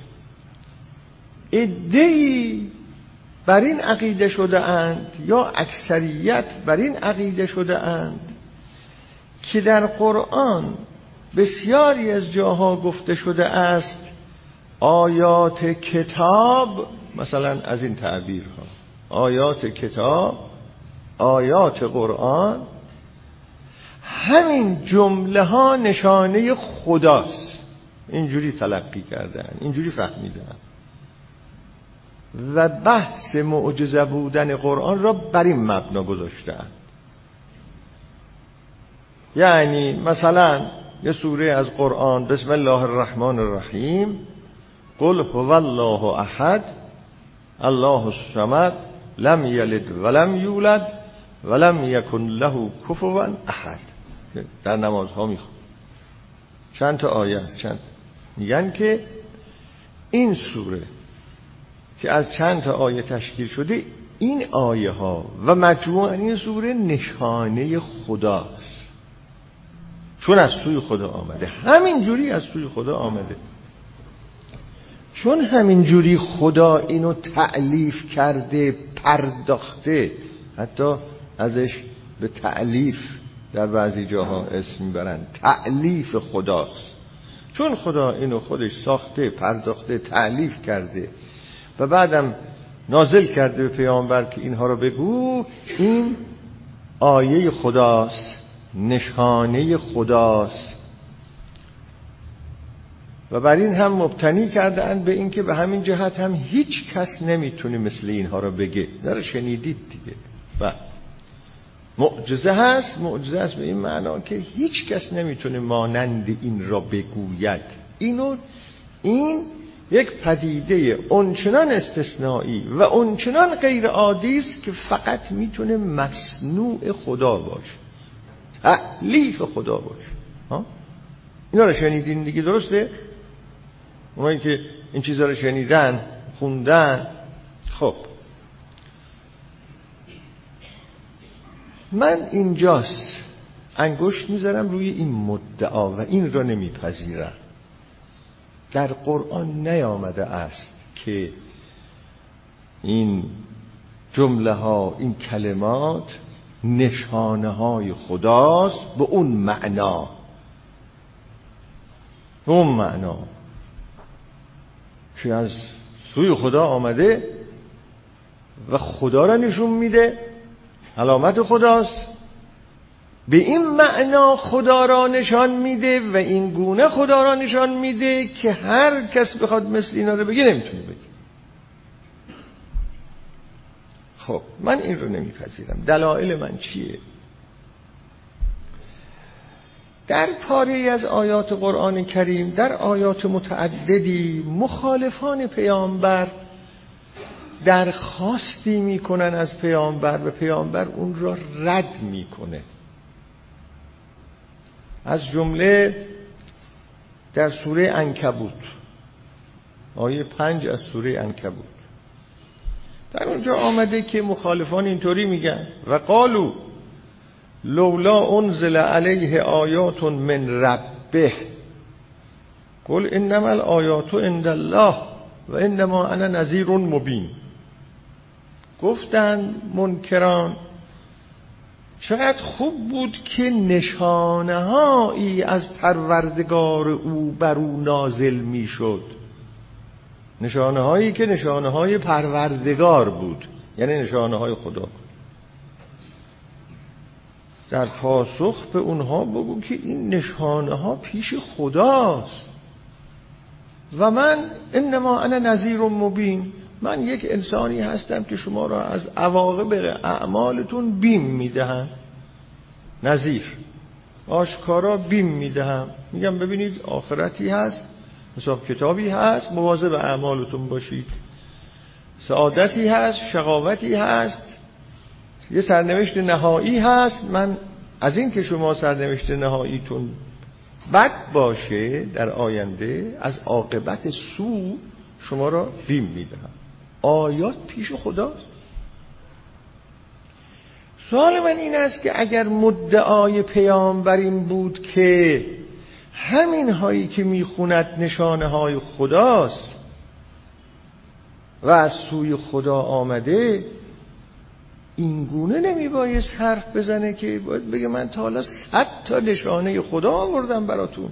عده‌ای بر این عقیده شده اند یا اکثریت بر این عقیده شده اند که در قرآن بسیاری از جاها گفته شده است آیات کتاب، مثلا از این تعبیرها، آیات کتاب، آیات قرآن، همین جمله ها نشانه خداست. اینجوری تلقی کردن، اینجوری فهمیدن و بحث معجزه بودن قرآن را بر این مبنا گذاشتن. یعنی مثلا یه سوره از قرآن بسم الله الرحمن الرحیم قل هو الله احد الله الصمد لم یلد ولم یولد ولم یکن له کفوا احد، در نمازها میخوان. چند تا آیه است، چند میگن که این سوره که از چند تا آیه تشکیل شده، این آیه ها و مجموع این سوره نشانه خداست، چون از سوی خدا آمده، همین جوری از سوی خدا آمده، چون همین جوری خدا اینو تألیف کرده، پرداخته، حتی ازش به تألیف در بعضی جاها اسم میبرن، تألیف خداست. چون خدا اینو خودش ساخته، پرداخته، تألیف کرده و بعدم نازل کرده به پیامبر که اینها رو بگو، این آیه خداست، نشانه خداست. و بر این هم مبتنی کردن به این که به همین جهت هم هیچ کس نمیتونه مثل اینها رو بگه. داره شنیدید دیگه. و معجزه هست، معجزه هست به این معنا که هیچ کس نمیتونه مانند این را بگوید. این یک پدیده اونچنان استثنایی و اونچنان غیر عادی است که فقط میتونه مصنوع خدا باشه، تألیف خدا باشه. اینا رو شنیدین دیگه، درسته؟ اونایی که این چیزا رو شنیدن، خوندن. خب من اینجاست انگشت میذارم روی این مدعا و این را نمیپذیرم. در قرآن نیامده است که این جمله ها، این کلمات نشانه های خداست به اون معنا، به اون معنا که از سوی خدا آمده و خدا را نشون میده، علامت خداست، به این معنا خدا را نشان میده و این گونه خدا را نشان میده که هر کس بخواد مثل اینا رو بگه نمیتونه بگه. خب من این رو نمیپذیرم. دلایل من چیه؟ در پاره از آیات قرآن کریم، در آیات متعددی مخالفان پیامبر درخواستی میکنن از پیامبر و پیامبر اون را رد میکنه. از جمله در سوره عنکبوت، آیه 5 از سوره عنکبوت، در اونجا آمده که مخالفان اینطوری میگن و قالو لولا انزل علیه آیات من ربه قل انما الآیات عند الله و انما انا نذیر مبین. گفتن منکران چقدر خوب بود که نشانه هایی از پروردگار او بر او نازل می شد، نشانه هایی که نشانه های پروردگار بود، یعنی نشانه های خدا بود. در پاسخ به اونها بگو که این نشانه ها پیش خداست و من انما انا نذیر مبین، من یک انسانی هستم که شما را از عواقب اعمالتون بیم میدهم. نذیر، آشکارا بیم میدهم، میگم ببینید آخرتی هست، حساب کتابی هست، مواظب اعمالتون باشید، سعادتی هست، شقاوتی هست، یه سرنوشت نهایی هست. من از این که شما سرنوشت نهاییتون بد باشه در آینده، از عاقبت سو شما را بیم میدهم. آیات پیش خداست. سوال من این است که اگر مدعای پیامبر این بود که همین هایی که میخوند نشانه های خداست و از سوی خدا آمده، این گونه نمیبایست حرف بزنه که باید بگه من تا حالا 100 تا نشانه خدا آوردم براتون.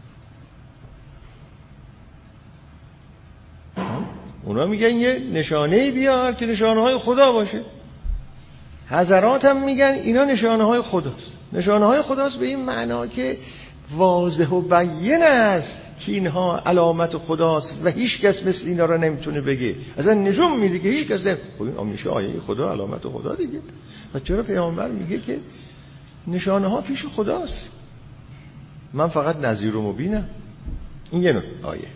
اونا میگن یه نشانه بیار که نشانه های خدا باشه. حضرات هم میگن اینا نشانه های خداست. نشانه های خداست به این معنا که واضح و بیان است که اینها علامت خداست و هیچ کس مثل اینا را نمیتونه بگه. اصلا نشون میده که هیچ کس این میشه آیه خدا، علامت خدا دیگه. و چرا پیامبر میگه که نشانه ها پیش خداست، من فقط نذیر و مبینم؟ این یه آیه.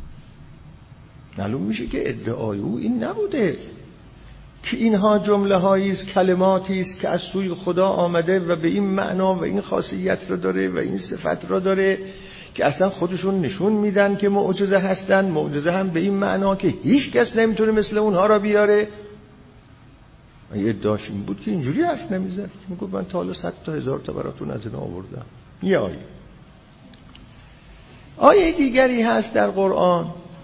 معلوم میشه که ادعای او این نبوده که اینها جمله هایی است، کلماتی است که از سوی خدا آمده و به این معنا و این خاصیت را داره و این صفت را داره که اصلا خودشون نشون میدن که معجزه هستن. معجزه هم به این معنا که هیچ کس نمیتونه مثل اونها را بیاره. یه ادعاش این بود که اینجوری حرف نمیزد، میگفت من تا حالا 100 تا 1000 تا براتون از اینا آوردم. یه آیه دیگری هست در قرآن.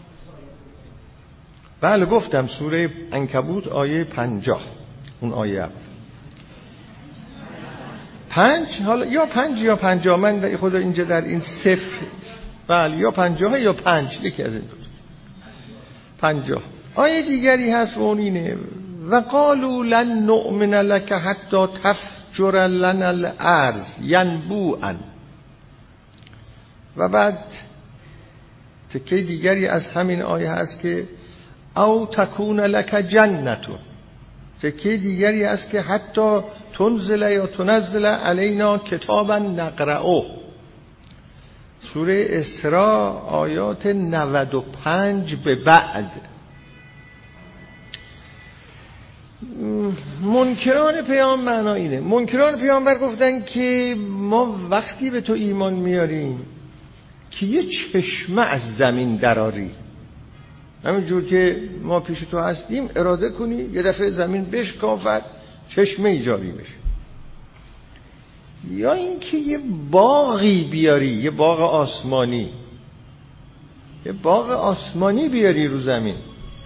بله گفتم سوره عنکبوت آیه 50. اون آیه اول 5، حالا یا 5 یا 50، من خدا اینجا در این صفر بله یا 50 یا 5، یکی از این دو. 50 آیه دیگری هست و اون اینه: و قالوا لن نؤمن لك حتى تفجر لنا الارض ينبوعا. و بعد تکه دیگری از همین آیه هست که او تکون لک جنتون. تکه دیگری است که حتی تنزل یا تنزل علینا کتابا نقرأه. سوره اسراء آیات 95 به بعد. منکران پیام معنا اینه. منکران پیامبر گفتن که ما وقتی به تو ایمان میاریم که یه چشمه از زمین دراری، همین جور که ما پیش تو هستیم اراده کنی یه دفعه زمین بشکافد چشمه ایجاری بشه، یا اینکه یه باغی بیاری، یه باغ آسمانی، یه باغ آسمانی بیاری رو زمین،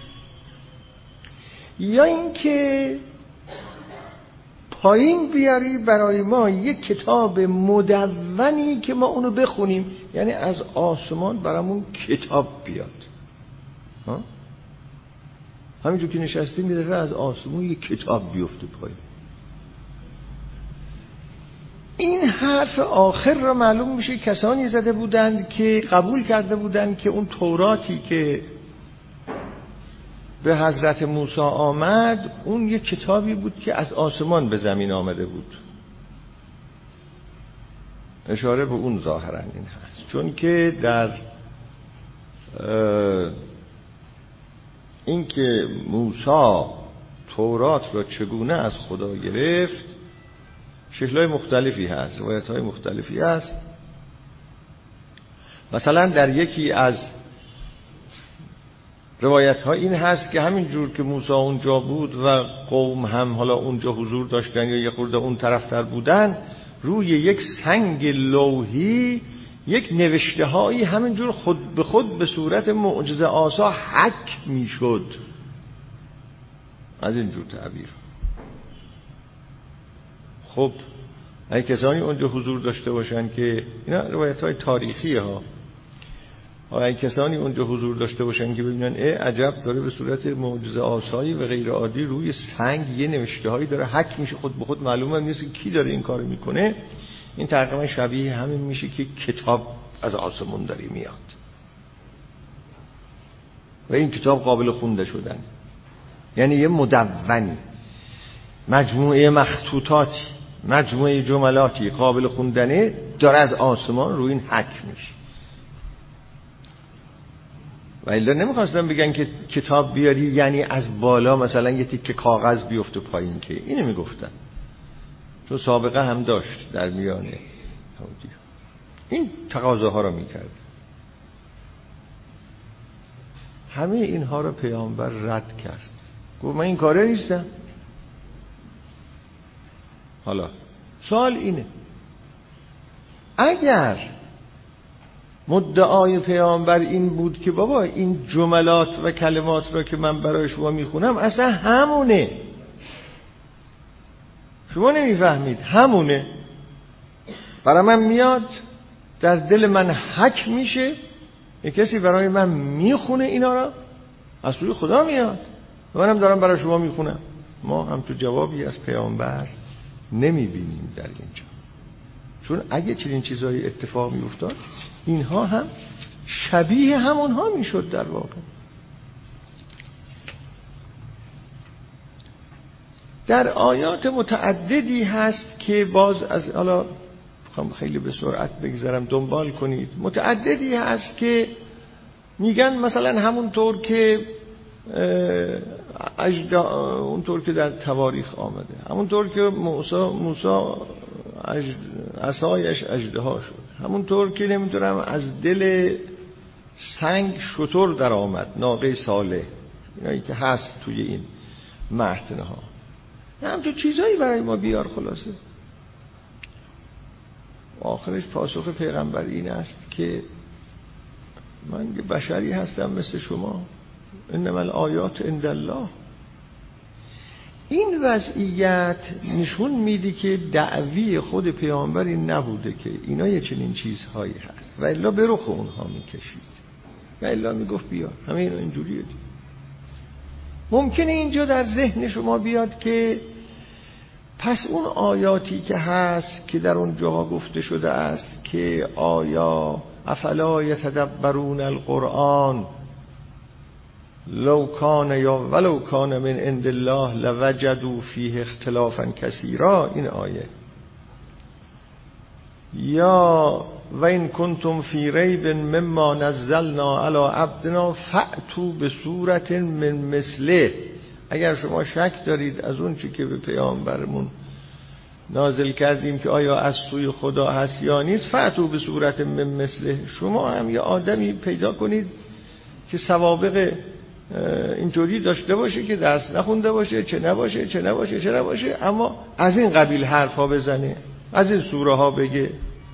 یا اینکه پایین بیاری برای ما یه کتاب مدونی که ما اونو بخونیم، یعنی از آسمان برامون کتاب بیاد. همینجور که نشستیم یه دفعه از آسمون یه کتاب بیفته پایین. این حرف آخر را معلوم میشه کسانی زده بودند که قبول کرده بودند که اون توراتی که به حضرت موسی آمد اون یه کتابی بود که از آسمان به زمین آمده بود. اشاره به اون ظاهرا این هست، چون که در این که موسی تورات را چگونه از خدا گرفت شکل‌های مختلفی هست، روایت‌های مختلفی هست. مثلا در یکی از روایت‌ها این هست که همین جور که موسی اونجا بود و قوم هم حالا اونجا حضور داشتن یا یه خورده اون طرفتر بودن، روی یک سنگ لوحی یک نوشته‌هایی همین جور خود به خود به صورت معجزه آسا حک میشد. از این جور تعبیر. خب اگه کسانی اونجا حضور داشته باشن که اینا روایت‌های تاریخی ها، اگه کسانی اونجا حضور داشته باشن که ببینن عجب داره به صورت معجزه آسایی و غیر عادی روی سنگ یه نوشته‌هایی داره حک میشه، خود به خود معلومه نیست که کی داره این کارو میکنه. این تقریبا شبیه همین میشه که کتاب از آسمون داره میاد و این کتاب قابل خونده شدن، یعنی یه مدونی، مجموعه مخطوطاتی، مجموعه جملاتی قابل خوندنه داره از آسمان روی این حک میشه. و الا نمیخواستن بگن که کتاب بیاری یعنی از بالا مثلا یه تیکه کاغذ بیفته پایین، که اینو میگفتن چون سابقه هم داشت در میانه این تقاضاها رو میکرد. همه اینها رو پیامبر رد کرد، گفت من این کاره نیستم. حالا سوال اینه اگر مدعای پیامبر این بود که بابا این جملات و کلمات را که من برای شما میخونم اصلا همونه، شما نمیفهمید، همونه، برای من میاد، در دل من حک میشه، یک کسی برای من میخونه اینا را، از سوی خدا میاد، منم دارم برای شما میخونم. ما هم تو جوابی از پیامبر نمیبینیم در اینجا، چون اگه چنین چیزایی اتفاق میافتاد اینها هم شبیه همونها میشد در واقع. در آیات متعددی هست که باز از حالا خیلی به سرعت بگذرم دنبال کنید، متعددی هست که میگن مثلا همونطور که اونطور که در تواریخ آمده، همونطور که موسی عصایش اژدها شد، همونطور که نمیدونم از دل سنگ شتر در آمد، ناقه صالح، اینایی که هست توی این متن‌ها، همچون چیزایی برای ما بیار. خلاصه آخرش پاسخ پیغمبر این است که من یه بشری هستم مثل شما، انما الآیات عند الله. این وضعیت نشون میده که دعوی خود پیامبر این نبوده که اینا یه چنین چیزهایی هست و الا به رخ اونها میکشید و الا میگفت بیا همه اینا اینجوریه. ممکنه اینجا در ذهن شما بیاد که پس اون آیاتی که هست که در اون جاها گفته شده است که آیا افلا یتدبرون القرآن لو کان یا ولو کان من عند الله لوجدوا فیه اختلافا کثیرا، این آیه، یا و این کنتم فی ریب مما نزلنا علی عبدنا فأتوا بسورة من مثله، اگر شما شک دارید از اون چی که به پیامبرمون نازل کردیم که آیا از سوی خدا هست یا نیست، فأتوا بسورة من مثله، شما هم یه آدمی پیدا کنید که سوابق اینطوری داشته باشه که درس نخونده باشه، چه نباشه، اما از این قبیل حرفا بزنه، از این سوره ها بگه.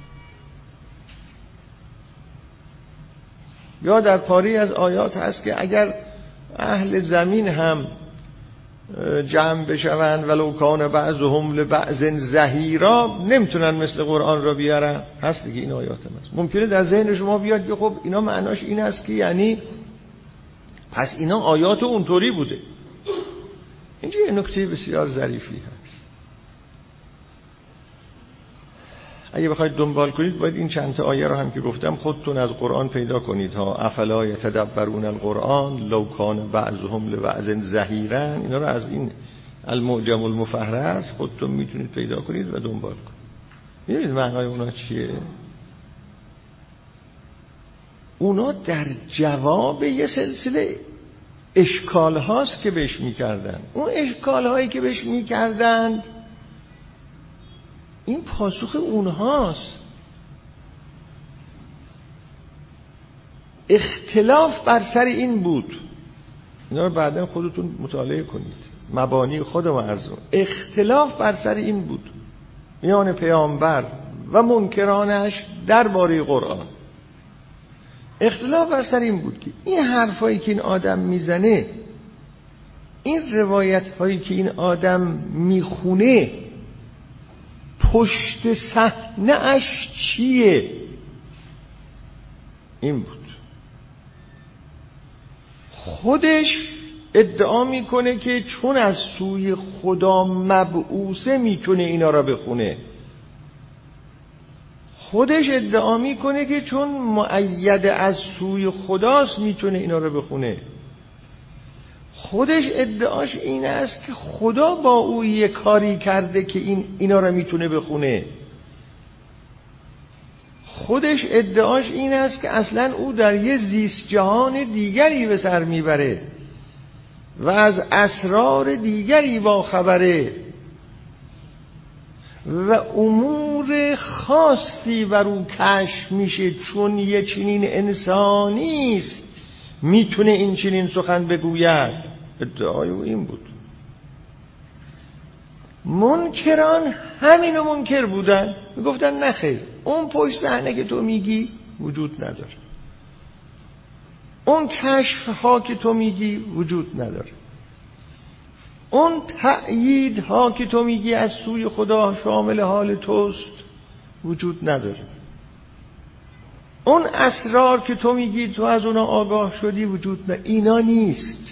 یا در پاری از آیات هست که اگر اهل زمین هم جمع بشوند ولو کان بعضهم لبعض ظهیرا، نمیتونن مثل قرآن را بیارن، هست دیگه این آیات هست. ممکنه در ذهن شما بیاد که خب اینا معناش این است که یعنی پس اینا آیات اونطوری بوده. اینجا یه نکته بسیار ظریفی هست، اگه بخواید دنبال کنید باید این چند تا آیه رو هم که گفتم خودتون از قرآن پیدا کنید ها. افلا یتدبرون القرآن لو کان بعضهم لبعض ظهیرا، اینا رو از این المعجم المفهرس خودتون میتونید پیدا کنید و دنبال کنید. می‌بینید معنای اونا چیه؟ اونا در جواب یه سلسله اشکال هاست که بهش میکردن. اون اشکال هایی که بهش میکردن این پاسخ اونهاست. اختلاف بر سر این بود، اینا رو بعداً خودتون مطالعه کنید، مبانی خودم عرض. اختلاف بر سر این بود میان پیامبر و منکرانش درباره قرآن. اختلاف بر سر این بود که این حرفایی که این آدم میزنه، این روایت هایی که این آدم میخونه، پشت صحنه اش چیه؟ این بود. خودش ادعا میکنه که چون از سوی خدا مبعوثه میتونه اینا را بخونه. خودش ادعا میکنه که چون مؤید از سوی خداست میتونه اینا رو بخونه. خودش ادعاش این است که خدا با او یه کاری کرده که اینا رو میتونه بخونه. خودش ادعاش این است که اصلا او در یه زیست جهان دیگری به سر میبره و از اسرار دیگری با خبره و امور خاصی بر او کشف میشه، چون یه چنین انسانی است میتونه این چنین سخن بگوید. ادعای او این بود. منکران همینو منکر بودن، میگفتن نه خیر، اون پشت صحنه که تو میگی وجود نداره، اون کشف ها که تو میگی وجود نداره، اون تأیید ها که تو میگی از سوی خدا شامل حال توست وجود نداره، اون اسرار که تو میگی تو از اونا آگاه شدی وجود نداره. اینا نیست.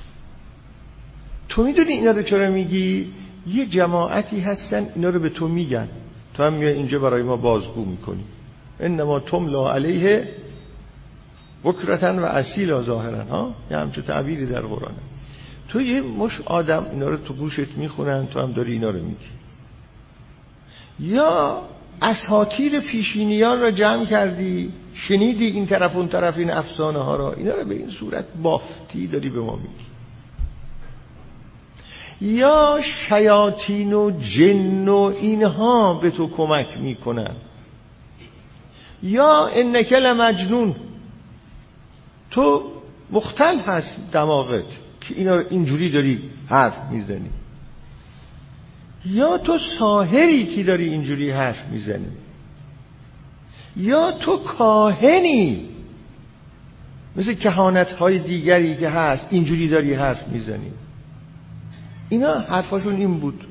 تو میدونی اینا رو چرا میگی؟ یه جماعتی هستن اینا رو به تو میگن، تو هم میای اینجا برای ما بازگو میکنی. انما تملا علیه بکرتن و اصیلا ظاهرا، ها، یه همچون تعبیری در قرآن. تو یه مش آدم اینا رو تو گوشت میخونن، تو هم داری اینا رو میگی. یا اساطیر پیشینیان را جمع کردی، شنیدی این طرف اون طرف این افسانه ها را، اینا رو به این صورت بافتی داری به ما میگی. یا شیاطین و جن و اینها به تو کمک میکنن. یا انک لمجنون، تو مختل هست دماغت که اینا رو اینجوری داری حرف میزنی. یا تو ساحری که داری اینجوری حرف میزنی. یا تو کاهنی مثل کهانت‌های دیگری که هست اینجوری داری حرف میزنی. اینا حرفاشون این بود.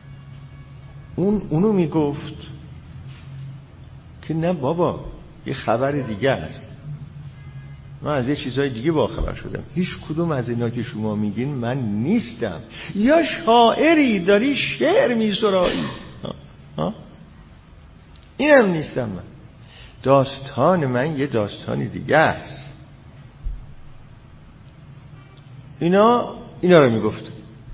اونو میگفت که نه بابا، یه خبر دیگه است، من از یه چیزهای دیگه باخبر شدم، هیچ کدوم از اینا که شما میگین من نیستم. یا شاعری داری شعر میسرایی، اینم نیستم من، داستان من یه داستانی دیگه است. اینا رو میگفت.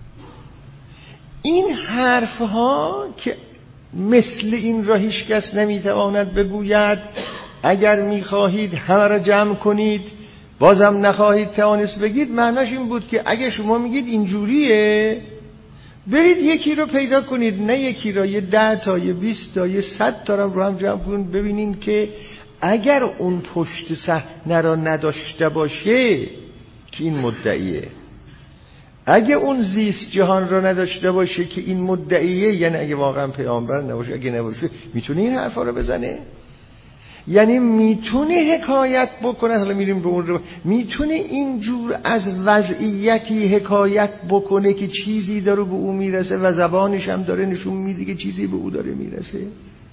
این حرفها که مثل این را هیچ کس نمیتواند بگوید، اگر میخواهید همه را جمع کنید بازم نخواهید توانست بگید، معناش این بود که اگر شما میگید اینجوریه، برید یکی رو پیدا کنید، نه یکی را، یه 10 تا، یه 20 تا، یه 100 تا رو هم جمع کنید، ببینین که اگر اون پشت صحنه را نداشته باشه که این مدعیه، اگه اون زیست جهان را نداشته باشه که این مدعیه، یعنی اگه واقعا پیامبر نباشه، اگه نباشه، میتونه این حرفا رو بزنه؟ یعنی میتونه حکایت بکنه، حالا میریم به اون رو، میتونه اینجور از وضعیتی حکایت بکنه که چیزی داره به او میرسه و زبانش هم داره نشون میده که چیزی به او داره میرسه؟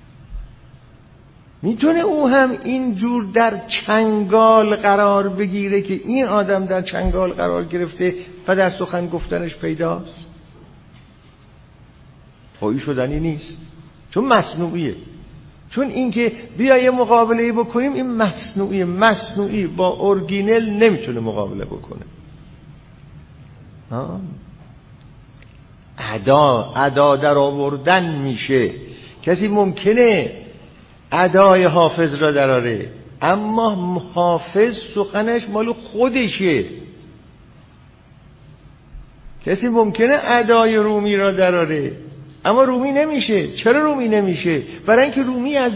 میتونه او هم اینجور در چنگال قرار بگیره که این آدم در چنگال قرار گرفته و در سخن گفتنش پیداست؟ پایی شدنی نیست، چون مصنوعیه. چون اینکه بیا یه مقابله بکنیم، این مصنوعی با اورگینال نمیتونه مقابله بکنه. ادا در آوردن میشه. کسی ممکنه ادای حافظ را دراره، اما حافظ سخنش مال خودشه. کسی ممکنه ادای رومی را دراره، اما رومی نمیشه. چرا رومی نمیشه؟ برای اینکه رومی از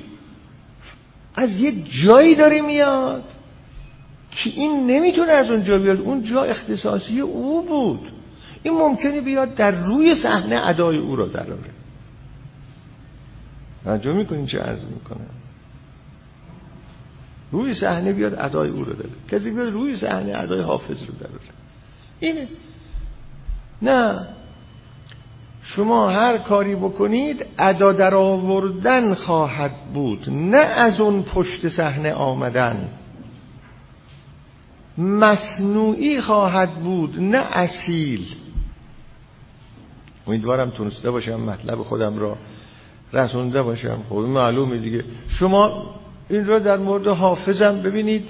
یک جایی داره میاد که این نمیتونه از اون جا بیاد، اون جا اختصاصی او بود. این ممکنه بیاد در روی صحنه ادای او را دراره. توجه میکنین چه عرض میکنه؟ روی صحنه بیاد ادای او را دراره، کسی بیاد روی صحنه ادای حافظ رو دراره. اینه. نه، شما هر کاری بکنید ادا در آوردن خواهد بود، نه از اون پشت صحنه آمدن. مصنوعی خواهد بود، نه اصیل. امیدوارم تونسته باشم مطلب خودم را رسونده باشم. خب معلومه دیگه. شما این را در مورد حافظم ببینید،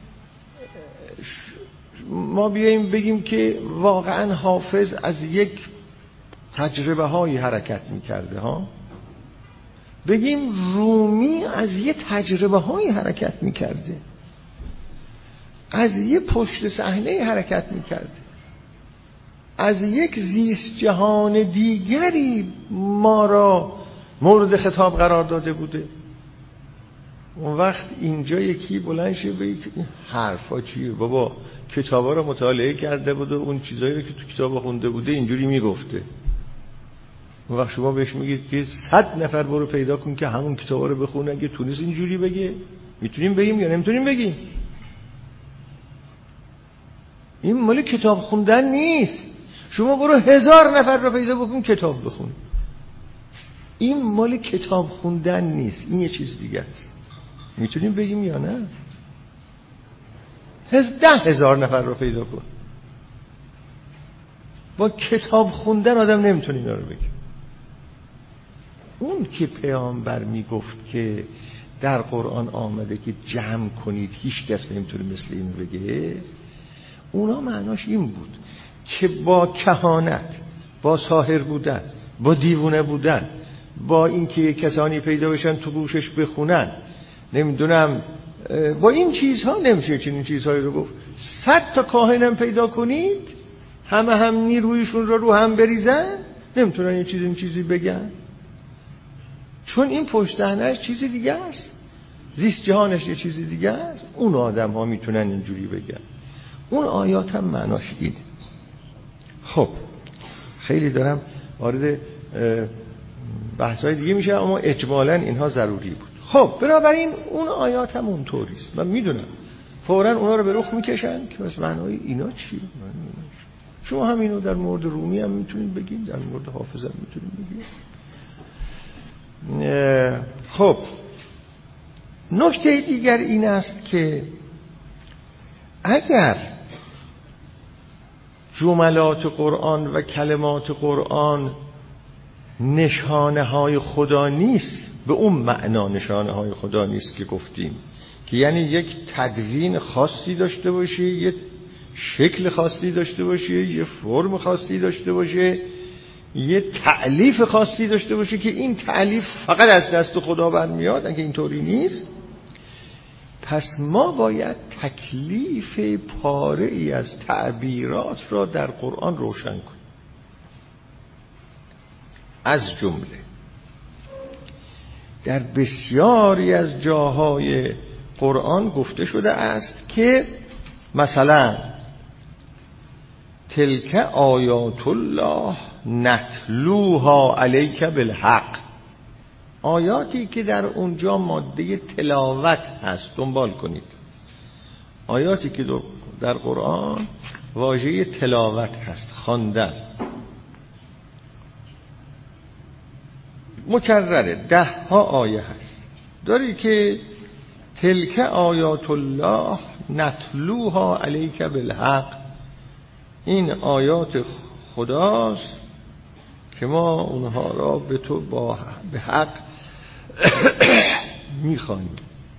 ما بیاییم بگیم که واقعا حافظ از یک تجربه هایی حرکت میکرده ها، بگیم رومی از یه تجربه هایی حرکت میکرده، از یه پشت صحنه حرکت میکرده، از یک زیست جهان دیگری ما را مورد خطاب قرار داده بوده. اون وقت اینجا یکی بلند شه بگه این حرفا چیه؟ بابا کتابا رو مطالعه کرده بوده، اون چیزایی رو که تو کتاب خونده بوده اینجوری میگفته. اون وقت شما بهش میگید که 100 نفر برو پیدا کن که همون کتابا رو بخونه. اگه تونست اینجوری بگه میتونیم بگیم یا نمیتونیم بگیم؟ این مال کتاب خوندن نیست. شما برو 1000 نفر رو پیدا بکن کتاب بخون. این مال کتاب خوندن نیست، این یه چیز دیگه است. میتونیم بگیم یا نه؟ 10,000 نفر رو پیدا کن. با کتاب خوندن آدم نمیتونه اینا رو بگه. اون که پیامبر میگفت که در قرآن آمده که جمع کنید، هیچ کس نمیتونه مثل این بگه، اونا معناش این بود که با کهانت، با ساحر بودن، با دیوونه بودن، با اینکه کسانی پیدا بشن تو گوشش بخونن، نمیدونم با این چیزها نمیشه چنین چیزهایی رو گفت. 100 تا کاهنم پیدا کنید هم نیرویشون رو هم بریزن، نمیتونن این چیزی بگن، چون این پشت صحنه‌اش چیز دیگه است، زیست جهانش یه چیز دیگه است. اون آدم ها میتونن اینجوری بگن. اون آیات هم معناش اینه. خب خیلی دارم وارد بحث‌های دیگه میشه، اما اجمالاً اینها ضروری بود. خب بنابراین اون آیات هم اونطوریست. من میدونم فوراً اونا رو به رخ میکشن که بس معنای اینا چیه؟ شما هم اینو در مورد رومی هم میتونید بگین، در مورد حافظ هم میتونید بگین. خب نکته دیگر این است که اگر جملات قرآن و کلمات قرآن نشانه های خدا نیست، به اون معنا نشانه های خدا نیست که گفتیم، که یعنی یک تدوین خاصی داشته باشه، یک شکل خاصی داشته باشه، یه فرم خاصی داشته باشه، یه تألیف خاصی داشته باشه که این تألیف فقط از دست خدا برمیاد، اگه اینطوری نیست پس ما باید تکلیف پاره ای از تعبیرات را در قرآن روشن کنیم. از جمله در بسیاری از جاهای قرآن گفته شده است که مثلا تلک آیات الله نتلوها علیک بالحق، آیاتی که در اونجا ماده تلاوت هست، دنبال کنید، آیاتی که در قرآن واژه تلاوت هست، خواندن، مکرره، 10 آیه هست، داری که تلک آیات الله نتلوها علیک بالحق، این آیات خداست که ما اونها را به تو به حق میخوانیم.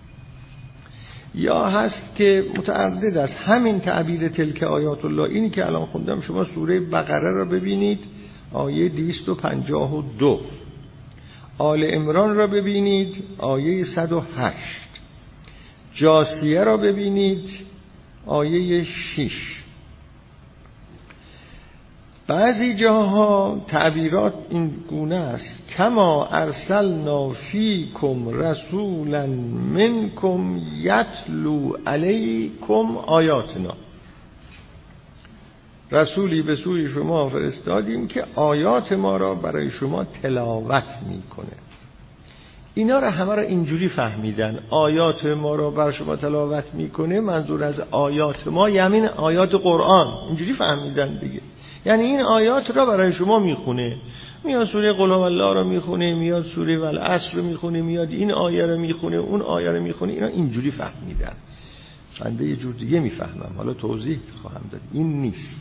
یا هست که متعدد است همین تعبیر تلک آیات الله، اینی که الان خوندم، شما سوره بقره را ببینید آیه 252، آل عمران را ببینید آیه 108، جاثیه را ببینید آیه 6. بعضی جاها تعبیرات این گونه است: کما ارسلنا فیکم رسولا منکم یتلو علیکم آیاتنا، رسولی به سوی شما فرستادیم که آیات ما را برای شما تلاوت میکنه. اینا را همه را اینجوری فهمیدن، آیات ما را برای شما تلاوت میکنه، منظور از آیات ما یعنی آیات قرآن، اینجوری فهمیدن دیگه. یعنی این آیات را برای شما میخونه، میاد سوره قل هو الله را میخونه، میاد سوره والعصر رو میخونه، میاد این آیه را میخونه، اون آیه را میخونه. اینا اینجوری فهمیدن. بنده یه جور دیگه میفهمم، حالا توضیح خواهم داد، این نیست.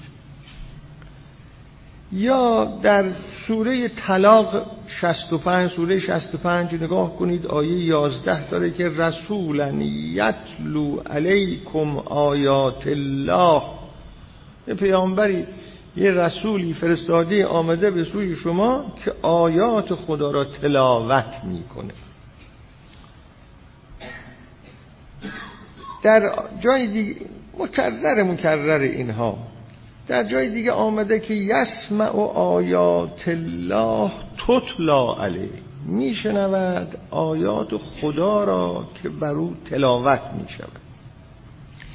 یا در سوره طلاق 65، سوره 65 نگاه کنید آیه 11 داره که رسولا یتلو علیکم آیات الله، یه پیامبری، یه رسولی فرستاده آمده به سوی شما که آیات خدا را تلاوت میکنه. در جای دیگه مکرر اینها، در جای دیگه آمده که یسمع آیات الله تتلا علیه، میشنود آیات خدا را که بر او تلاوت میشود.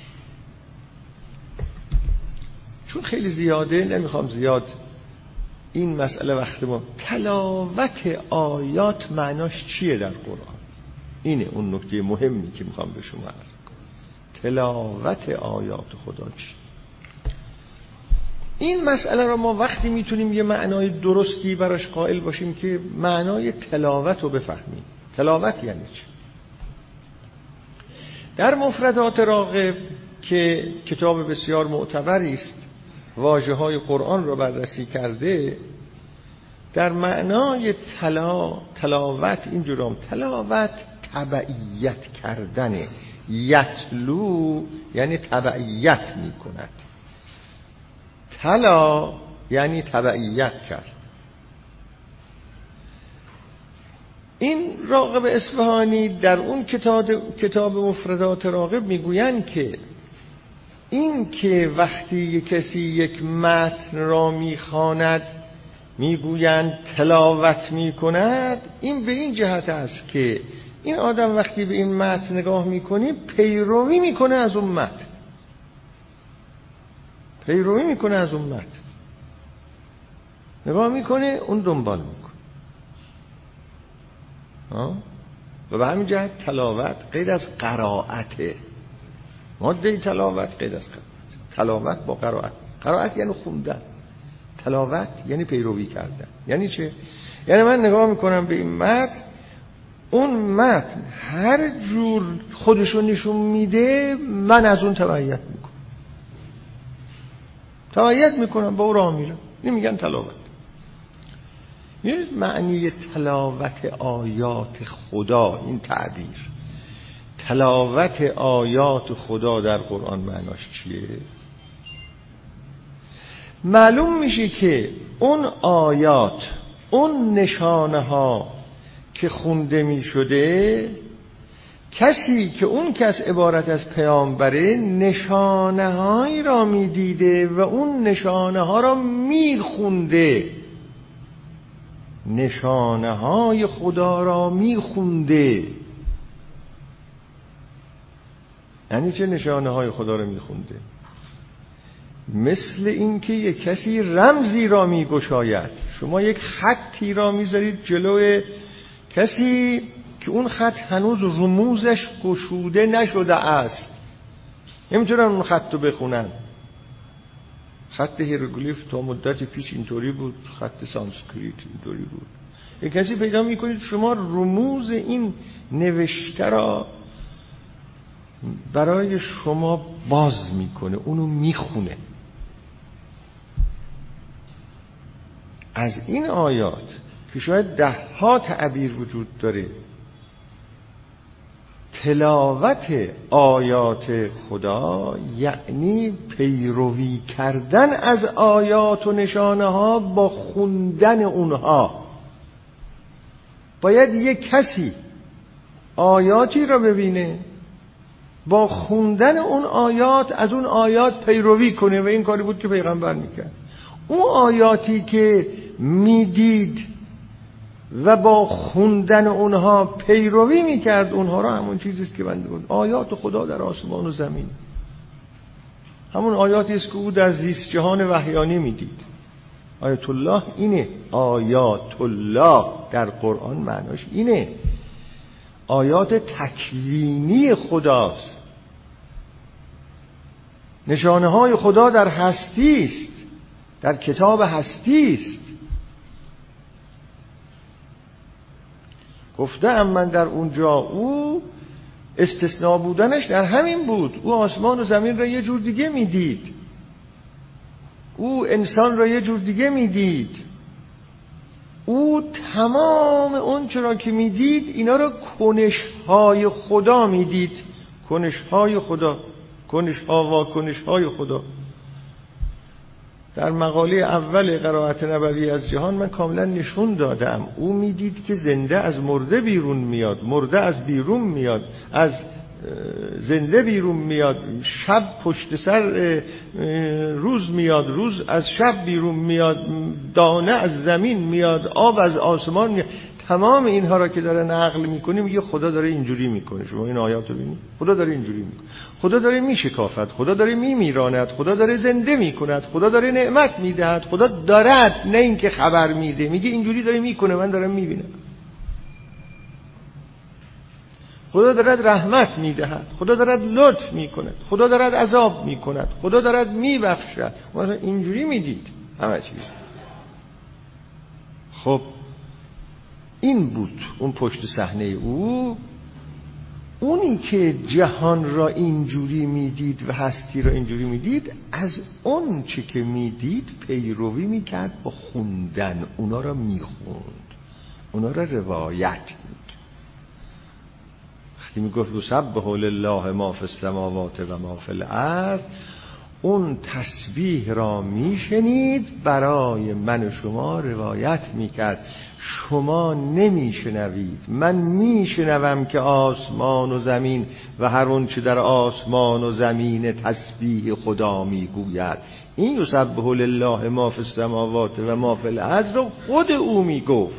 چون خیلی زیاده نمیخوام زیاد این مسئله وقتی ما تلاوت آیات معناش چیه در قرآن؟ اینه اون نکته مهمی که میخوام به شما عرض کنم. تلاوت آیات خدا چیه؟ این مسئله رو ما وقتی میتونیم یه معنای درستی براش قائل باشیم که معنای تلاوت رو بفهمیم. تلاوت یعنی چی؟ در مفردات راغب که کتاب بسیار معتبری است، واژه‌های قرآن رو بررسی کرده، در معنای تلاوت اینجورام، تلاوت تبعیت کردنه. یتلو یعنی تبعیت می کند، تلا یعنی تبعیت کرد. این راغب اصفهانی در اون کتاب مفردات راغب میگویند که این که وقتی کسی یک متن را میخواند میگویند تلاوت میکند، این به این جهت است که این آدم وقتی به این متن نگاه میکنه پیروی میکنه از اون متن، پیروی میکنه از اون متن، نگاه میکنه اون دنبال میکنه. و به همین جهت تلاوت غیر از قرائته، ماده تلاوت غیر از قرائت. تلاوت با قرائت، قرائت یعنی خوندن، تلاوت یعنی پیروی کردن. یعنی چه؟ یعنی من نگاه میکنم به این متن، اون متن هر جور خودشو نشون میده من از اون تبعیت میکنم، تبعیت میکنم، با او راه میرم. این میگن تلاوت. می‌دونید معنی تلاوت آیات خدا، این تعبیر تلاوت آیات خدا در قرآن معناش چیه؟ معلوم میشه که اون آیات، اون نشانه ها که خونده میشده، کسی که اون کس عبارت از پیامبره نشانه هایی را میدیده و اون نشانه ها را میخونده، نشانه های خدا را میخونده. یعنی چه نشانه های خدا را میخونده؟ مثل اینکه یک کسی رمزی را میگشاید. شما یک خطی را میذارید جلوی کسی که اون خط هنوز رموزش گشوده نشده است، نمیتونن اون خط رو بخونن. خط هیروگلیف تا مدت پیش اینطوری بود، خط سانسکریت اینطوری بود. یک کسی پیدا میکنید شما رموز این نوشته را برای شما باز میکنه، اونو میخونه. از این آیات که شاید 10 تعبیر وجود داره، تلاوت آیات خدا یعنی پیروی کردن از آیات و نشانه ها با خوندن اونها. باید یک کسی آیاتی را ببینه، با خوندن اون آیات از اون آیات پیروی کنه، و این کاری بود که پیغمبر میکرد. اون آیاتی که میدید و با خوندن اونها پیروی میکرد، اونها را همون چیزیست که بنده بود. آیات خدا در آسمان و زمین، همون آیاتی است که او در زیست جهان وحیانی میدید. آیات الله اینه. آیات الله در قرآن معناش اینه، آیات تکوینی خداست، نشانه های خدا در هستی است، در کتاب هستی است. گفتم من در اونجا او استثناء بودنش در همین بود. او آسمان و زمین را یه جور دیگه میدید، او انسان را یه جور دیگه میدید، او تمام اون چرا که میدید اینا را کنش‌های خدا میدید. کنش‌های خدا، کنش‌ها و کنش‌های خدا. در مقاله اول قرائت نبوی از جهان من کاملا نشون دادم. او میدید که زنده از مرده بیرون میاد، مرده از بیرون میاد، از زنده بیرون میاد، شب پشت سر روز میاد، روز از شب بیرون میاد، دانه از زمین میاد، آب از آسمان میاد. تمام اینها را که داره نقل میکنه میگه خدا داره اینجوری میکنه. شما این آیات رو ببینید، خدا داره اینجوری میکنه، خدا داره میشکافد، خدا داره میمیراند، خدا داره زنده میکند، خدا داره نعمت میدهد، خدا دارد، نه اینکه خبر میده. میگه اینجوری داره میکنه، من دارم میبینم. خدا دارد رحمت میدهد، خدا دارد لطف میکند، خدا دارد عذاب میکند، خدا دارد میبخشد. مثلا اینجوری میدید همه چیز. خب این بود اون پشت صحنه او، اونی که جهان را اینجوری میدید و هستی را اینجوری میدید، از اون چی که میدید پیروی میکرد با خوندن، اونا را میخوند، اونا را روایت میکرد. وقتی میگفت یسبح لله ما فی السماوات و ما فی الارض، اون تسبیح را میشنید، برای من و شما روایت میکرد. شما نمیشنوید، من میشنوم که آسمان و زمین و هر اون چه در آسمان و زمین تسبیح خدا میگوید. این یسبح لله ما فی السماوات و ما فی الارض رو خود او میگفت،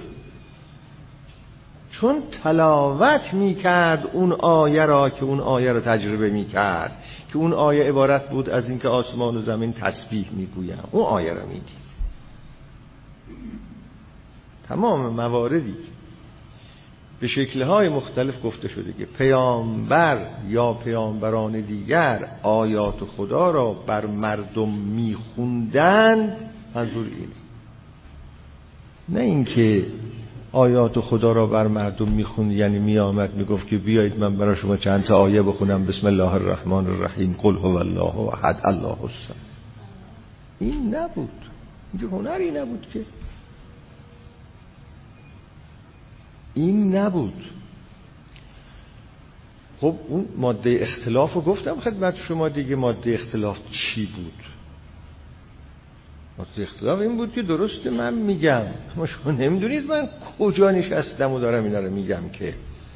چون تلاوت میکرد اون آیه را که اون آیه را تجربه میکرد، که اون آیه عبارت بود از اینکه آسمان و زمین تسبیح میگویم. اون آیه را میدید. تمام مواردی به شکل‌های مختلف گفته شده که پیامبر یا پیامبران دیگر آیات خدا را بر مردم میخوندند، منظور اینه، نه اینکه آیات خدا را بر مردم میخوند یعنی میآمد میگفت که بیایید من برای شما چند تا آیه بخونم، بسم الله الرحمن الرحیم، قل هو الله احد الله الصمد. این نبود، این هنری نبود که، این نبود. خب اون ماده اختلاف رو گفتم خدمت شما دیگه. ماده اختلاف چی بود؟ ماده اختلاف این بود که درسته من میگم، اما شما نمیدونید من کجا نشستم و دارم اینا رو میگم، که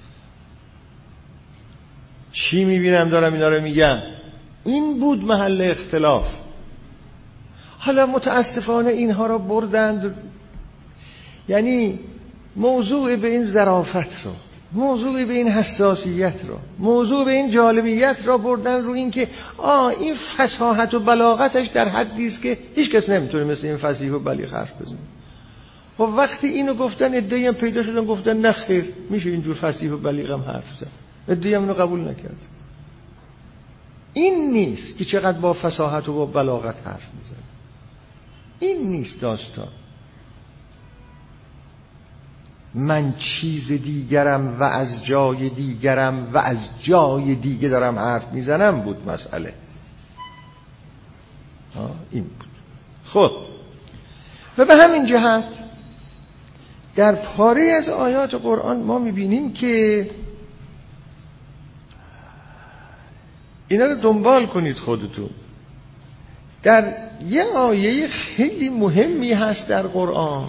چی میبینم دارم اینا رو میگم. این بود محل اختلاف. حالا متاسفانه اینها را بردند، یعنی موضوع به این ظرافت رو، موضوع به این حساسیت رو، موضوع به این جالبیت را بردن رو این که این فصاحت و بلاغتش در حدی است که هیچ کس نمیتونه مثل این فصیح و بلیغ حرف بزنه. و وقتی اینو گفتن، عده‌ای هم پیدا شدن گفتن نه خیر، میشه اینجور فصیح و بلیغ هم حرف زد. عده‌ای هم اینو قبول نکرد. این نیست که چقدر با فصاحت و با بلاغت حرف میزنه. این نیست داستان. من چیز دیگرم و از جای دیگرم و از جای دیگه دارم حرف میزنم بود مسئله. این بود. خب و به همین جهت در پاره از آیات قرآن ما میبینیم که اینا رو دنبال کنید خودتون. در یه آیه خیلی مهمی هست در قرآن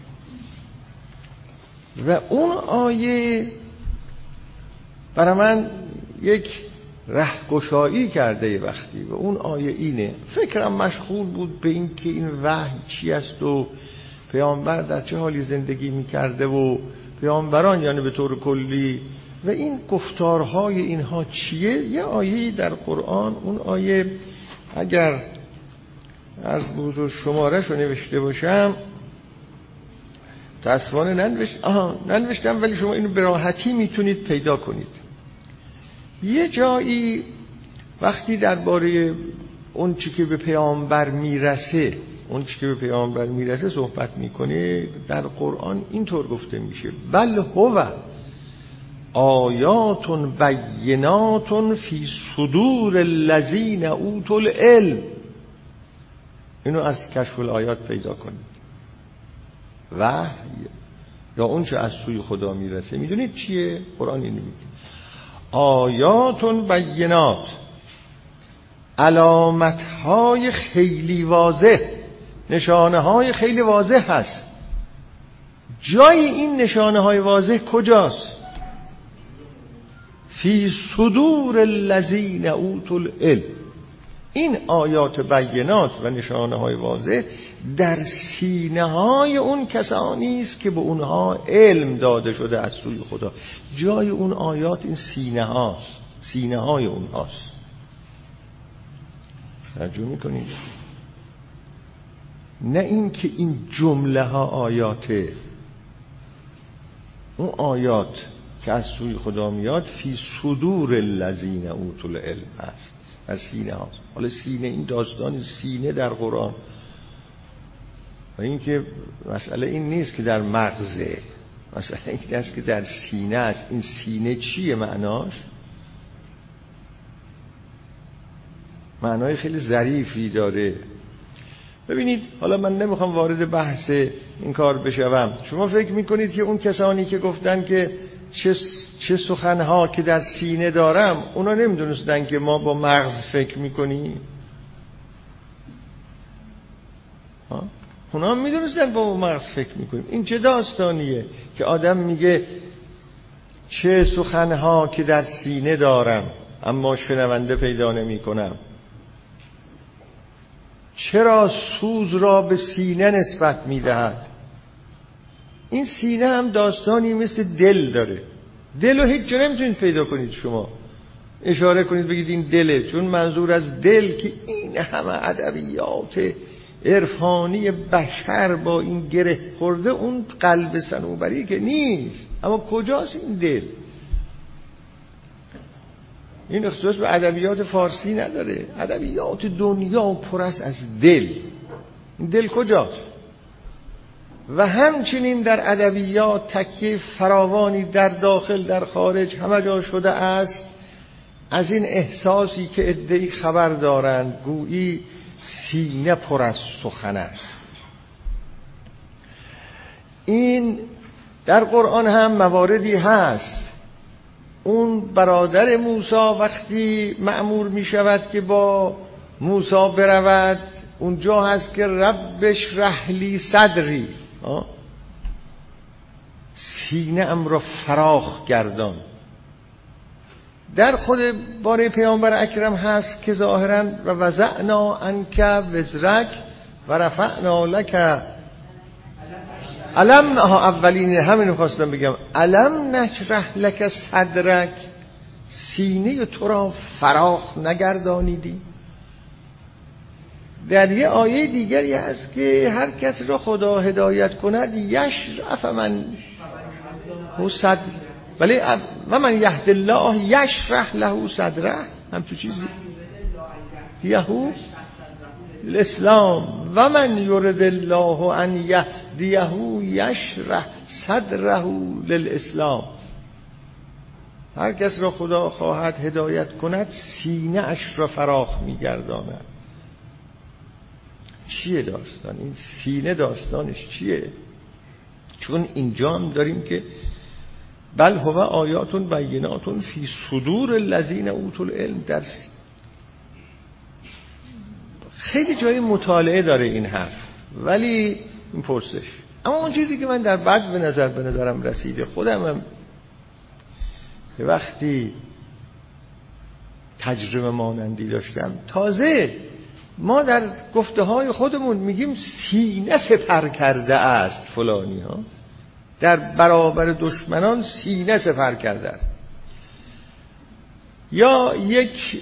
و اون آیه برای من یک رهگشایی کرده یه وقتی، و اون آیه اینه. فکرم مشغول بود به این که این وحی چی است و پیامبر در چه حالی زندگی میکرده و پیامبران یعنی به طور کلی و این گفتارهای اینها چیه. یه آیه در قرآن، اون آیه اگر از بزرگ شمارش رو نوشته باشم، تاسفانه ننوشتم ولی شما اینو به راحتی میتونید پیدا کنید. یه جایی وقتی درباره اون چی که به پیامبر میرسه صحبت میکنه در قرآن اینطور گفته میشه: بل هو آیات بینات فی صدور الذین اوتوا العلم. اینو از کشف الآیات پیدا کنید. وحی یا اون چه از سوی خدا میرسه میدونید چیه؟ قرآن اینو میگه آیات بینات، علامت‌های خیلی واضح، نشانه‌های خیلی واضح هست. جای این نشانه‌های واضح کجاست؟ فی صدور الذین اوتوا العلم. این آیات بینات و نشانه های واضح در سینه های اون کسانی است که به اونها علم داده شده از سوی خدا. جای اون آیات این سینه هاست، سینه های اونهاست. توجه میکنید؟ نه این که این جمله ها آیاته، اون آیات که از سوی خدا میاد فی صدور الذین اوتوا العلم هست، از سینه هاست. حالا سینه، این داستان سینه در قرآن و این که مسئله این نیست که در مغزه، مسئله این است که در سینه است. این سینه چیه معناش؟ معنای خیلی ظریفی داره. ببینید، حالا من نمیخوام وارد بحث این کار بشوم. شما فکر میکنید که اون کسانی که گفتن که چه سخنها که در سینه دارم، اونا نمیدونستن که ما با مغز فکر میکنیم؟ اونا هم میدونستن با مغز فکر میکنیم. این چه داستانیه که آدم میگه چه سخنها که در سینه دارم اما شنونده پیدا نمی کنم؟ چرا سوز را به سینه نسبت میدهد؟ این سینه هم داستانی مثل دل داره. دل رو هیچ جا نمیتونید پیدا کنید شما اشاره کنید بگید این دله، چون منظور از دل که این همه ادبیات عرفانی بشر با این گره خورده، اون قلب صنوبری که نیست. اما کجاست این دل؟ این اختصاص به ادبیات فارسی نداره. ادبیات دنیا پر است از دل. این دل کجاست؟ و همچنین در ادبیات تکیه فراوانی در داخل در خارج همه جا شده است از این احساسی که عده‌ای خبر دارند گویی سینه پر از سخن است. این در قرآن هم مواردی هست. اون برادر موسی وقتی مأمور می شود که با موسی برود، اونجا هست که ربش رحلی صدری، سینه ام را فراخ گردان. در خود باره پیامبر اکرم هست که ظاهرا و وضعنا عنک وزرک و رفعنا لک علم، اولین همین خواستم بگم، علم نشرح لک صدرک، سینه تو را فراخ نگردانیدی. در یه آیه دیگری هست که هر کس را خدا هدایت کند یشرف من هو صدر، ولی و من یهد الله یشرح له صدره، همچو چیزی یهو الاسلام و من یرد الله ان یهدیه یشرح صدره للاسلام. هر کس را خدا خواهد هدایت کند سینه اش را فراخ می‌گرداند. چیه داستان این سینه؟ داستانش چیه؟ چون اینجا هم داریم که بل هو آیات بینات فی صدور الذین اوتوا العلم، در خیلی جای مطالعه داره این حرف، ولی این پرسش. اما اون چیزی که من در بعد به نظرم رسیده، خودم هم که وقتی تجربه مانندی داشتم، تازه ما در گفته های خودمون میگیم سینه سپر کرده است فلانی ها، در برابر دشمنان سینه سپر کرده است. یا یک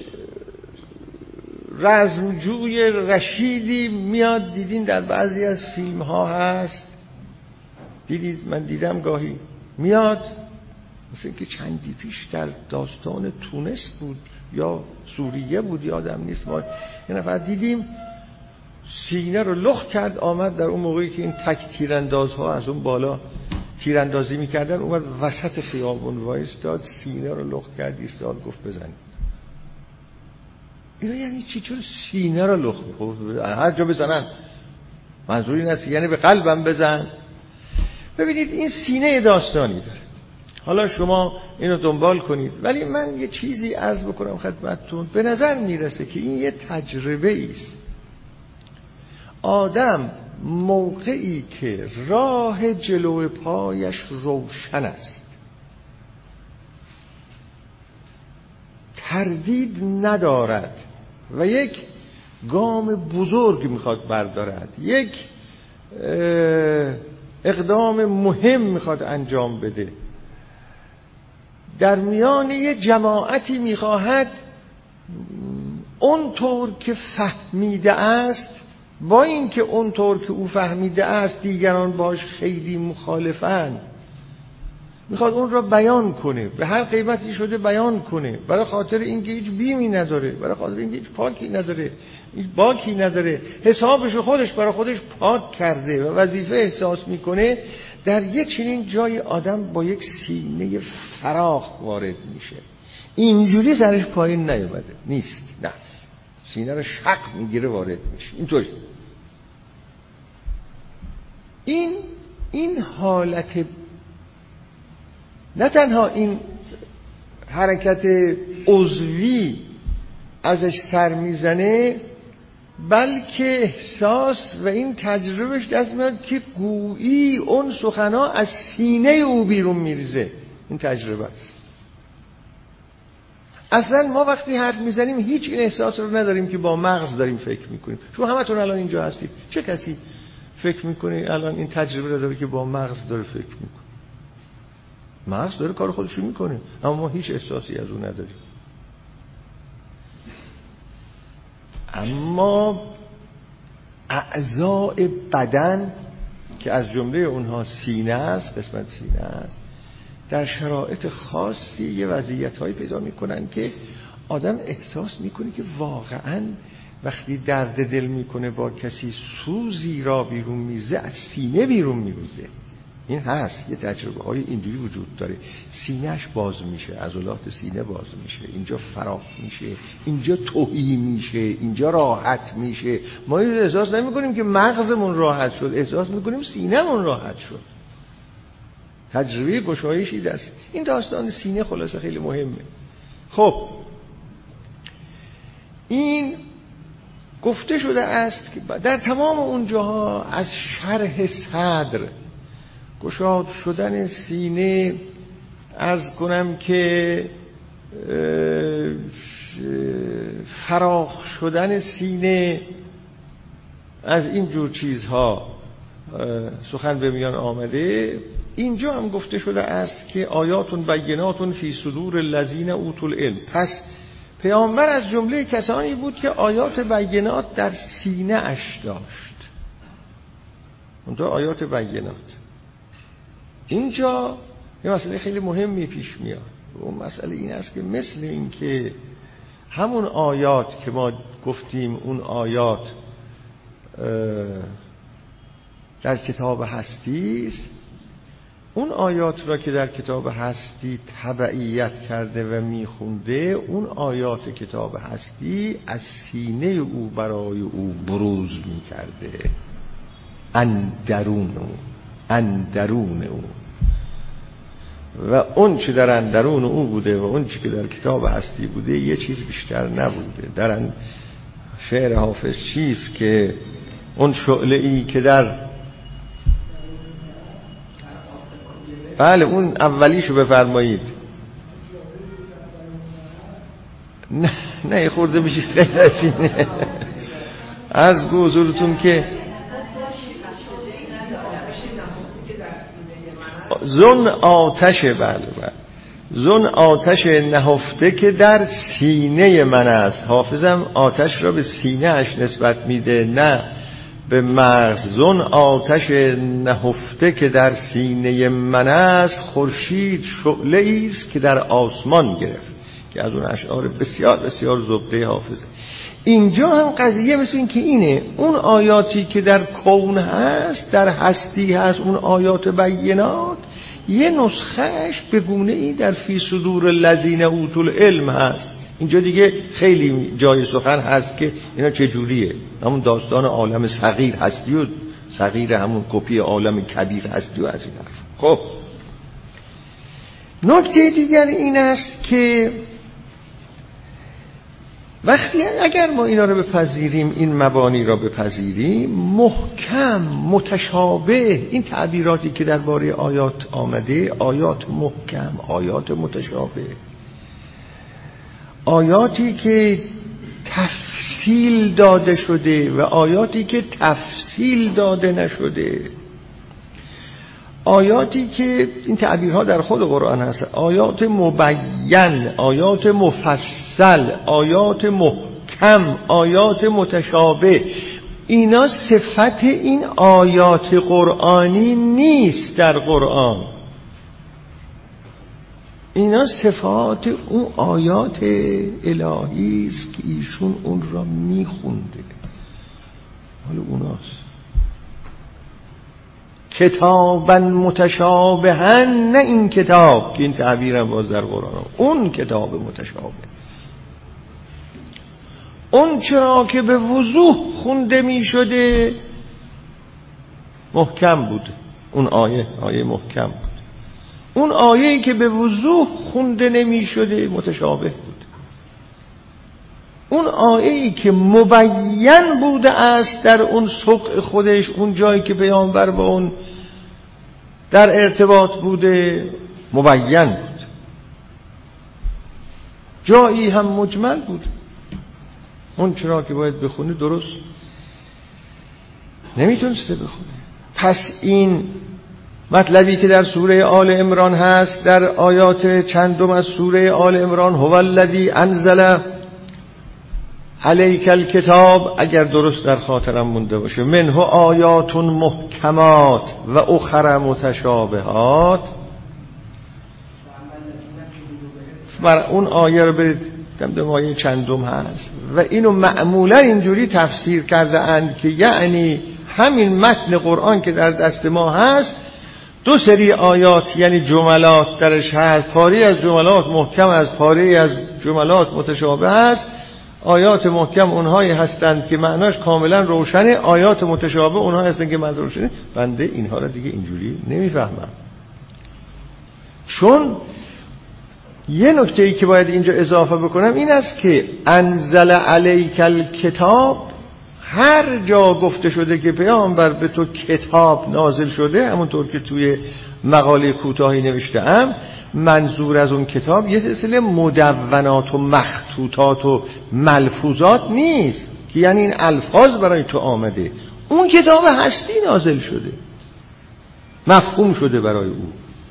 رزمجوی رشیدی میاد، دیدین در بعضی از فیلم ها هست، دیدید؟ من دیدم گاهی میاد، مثل که چندی پیش در داستان تونس بود یا سوریه بود یادم نیست، ما یه نفر دیدیم سینه رو لخت کرد، آمد در اون موقعی که این تک تیراندازها از اون بالا تیراندازی میکردن، اومد وسط خیابون وایستاد، سینه رو لخت کرد، ایستاد گفت بزنید. اینا یعنی چی؟ چرا سینه رو لخت می‌کنن؟ هر جا بزنن، منظور این است یعنی به قلبم بزن. ببینید این سینه داستانی داره. حالا شما اینو دنبال کنید، ولی من یه چیزی عرض بکنم خدمتتون. به نظر میرسه که این یه تجربه است. آدم موقعی که راه جلو پایش روشن است، تردید ندارد و یک گام بزرگ میخواد بردارد، یک اقدام مهم میخواد انجام بده. در میان یه جماعتی میخواهد اونطور که فهمیده است، با اینکه اونطور که او فهمیده است دیگران باش خیلی مخالفن، میخواد اون را بیان کنه، به هر قیمتی شده بیان کنه، برای خاطر اینکه هیچ بیمی نداره، برای خاطر اینکه هیچ پاکی نداره، هیچ باکی نداره، حسابش خودش برای خودش پاک کرده و وظیفه احساس میکنه. در یک چنین جای آدم با یک سینه فراخ وارد میشه. اینجوری سرش پایین نیومده نیست، نه، سینه رو شق میگیره وارد میشه. اینطوری این حالت، نه تنها این حرکت عضوی ازش سر میزنه، بلکه احساس و این تجربهش دست میاد که گویی اون سخنا از سینه او بیرون میریزه. این تجربه است. اصلا ما وقتی حرف میزنیم هیچ این احساس رو نداریم که با مغز داریم فکر میکنیم. شما همتون الان اینجا هستید، چه کسی فکر میکنه الان این تجربه رو داره که با مغز داره فکر میکنه؟ مغز داره کار خودش رو میکنه، اما ما هیچ احساسی از اون نداریم. اما اعضای بدن که از جمله اونها سینه است، قسمت سینه است، در شرایط خاصی یه وضعیت‌هایی پیدا میکنن که آدم احساس میکنه که واقعاً وقتی درد دل میکنه با کسی، سوزی را بیرون میزه، از سینه بیرون میریزه. این هست، یه تجربه های اینجوری وجود داره. سینهش باز میشه، عضلات سینه باز میشه، اینجا فراخ میشه، اینجا تهی میشه، اینجا راحت میشه. ما این احساس نمیکنیم که مغزمون راحت شد، احساس میکنیم سینه‌مون راحت شد. تجربه گشایشی دست. این داستان سینه خلاصه خیلی مهمه. خب این گفته شده است که در تمام اون جاها از شرح صدر، گشاد شدن سینه، عرض کنم که فراخ شدن سینه، از این جور چیزها سخن به میان آمده. اینجا هم گفته شده است که آیاتون بیناتون فی صدور الذین اوتوا العلم. پس پیامبر از جمله کسانی بود که آیات بینات در سینه اش داشت. اونجا آیات بینات. اینجا یه مسئله خیلی مهمی پیش میاد. اون مسئله این است که مثل این که همون آیات که ما گفتیم اون آیات در کتاب هستی است، اون آیات را که در کتاب هستی تبعیت کرده و میخونده، اون آیات کتاب هستی از سینه او برای او بروز میکرده، اندرون او و اون چی در اندرون او بوده و اون چی که در کتاب هستی بوده یه چیز بیشتر نبوده. در شعر حافظ چیست که اون شعله ای که در، بله اون اولیشو بفرمایید. نه خورده میشه غیر از اینه. از حضورتون که زن آتش، بله زن آتش نهفته که در سینه من است. حافظم آتش را به سینه اش نسبت میده، نه به مغز. زن آتش نهفته که در سینه من است، خورشید شعله است که در آسمان گرفت، که از اون اشعار بسیار بسیار زبده حافظه. اینجا هم قضیه مثل این که اینه، اون آیاتی که در کون هست، در هستی هست، اون آیات بینات، یه نسخهش به گونه ای در فی صدور الذین اوتوا العلم هست. اینجا دیگه خیلی جای سخن هست که اینا چجوریه. همون داستان عالم صغیر هستی و صغیر همون کپی عالم کبیر هستی و از این حرف. خب نکته دیگر این است که وقتی اگر ما اینا رو بپذیریم، این مبانی را بپذیریم، محکم، متشابه، این تعبیراتی که درباره آیات آمده، آیات محکم، آیات متشابه، آیاتی که تفصیل داده شده و آیاتی که تفصیل داده نشده، آیاتی که این تعبیرها در خود قرآن هست، آیات مبین، آیات مفصل، آیات محکم، آیات متشابه. اینا صفت این آیات قرآنی نیست در قرآن، اینا صفات اون آیات الهی است که ایشون اون را میخونده. حالا اوناست کتابا متشابها، نه این کتاب که این تعبیرم باز در قرآن، اون کتاب متشابه، اون چرا که به وضوح خونده می شده محکم بود. اون آیه محکم بود. اون آیه‌ای که به وضوح خونده نمی شده متشابه بود. اون آیه‌ای که مبین بوده است در اون سوق خودش، اون جایی که پیامبر با اون در ارتباط بوده مبین بود، جایی هم مجمل بود. اون چرا که باید بخونه درست نمیتونسته بخونه. پس این مطلبی که در سوره آل عمران هست، در آیات چندم از سوره آل عمران، هو الذی انزل علیک الکتاب، اگر درست در خاطرم مونده باشه، منه آیات محکمات و اخر متشابهات. بر اون آیه رو برید دم آیه چندم هست و اینو معمولا اینجوری تفسیر کرده اند که یعنی همین متن قرآن که در دست ما هست دو سری آیات یعنی جملات درش هست، پاره از جملات محکم است، پاره از جملات متشابه است. آیات محکم اونهایی هستند که معناش کاملا روشنه، آیات متشابه اونهایی هستند که معناش روشنه. بنده اینها را دیگه اینجوری نمیفهمم. چون یه نکته‌ای که باید اینجا اضافه بکنم این است که انزل علیک الکتاب، هر جا گفته شده که پیامبر به تو کتاب نازل شده، همونطور که توی مقاله کوتاهی نوشته‌ام، منظور از اون کتاب یه سلسله مدونات و مخطوطات و ملفوظات نیست که یعنی این الفاظ برای تو آمده. اون کتاب هستی نازل شده، مفهوم شده برای او.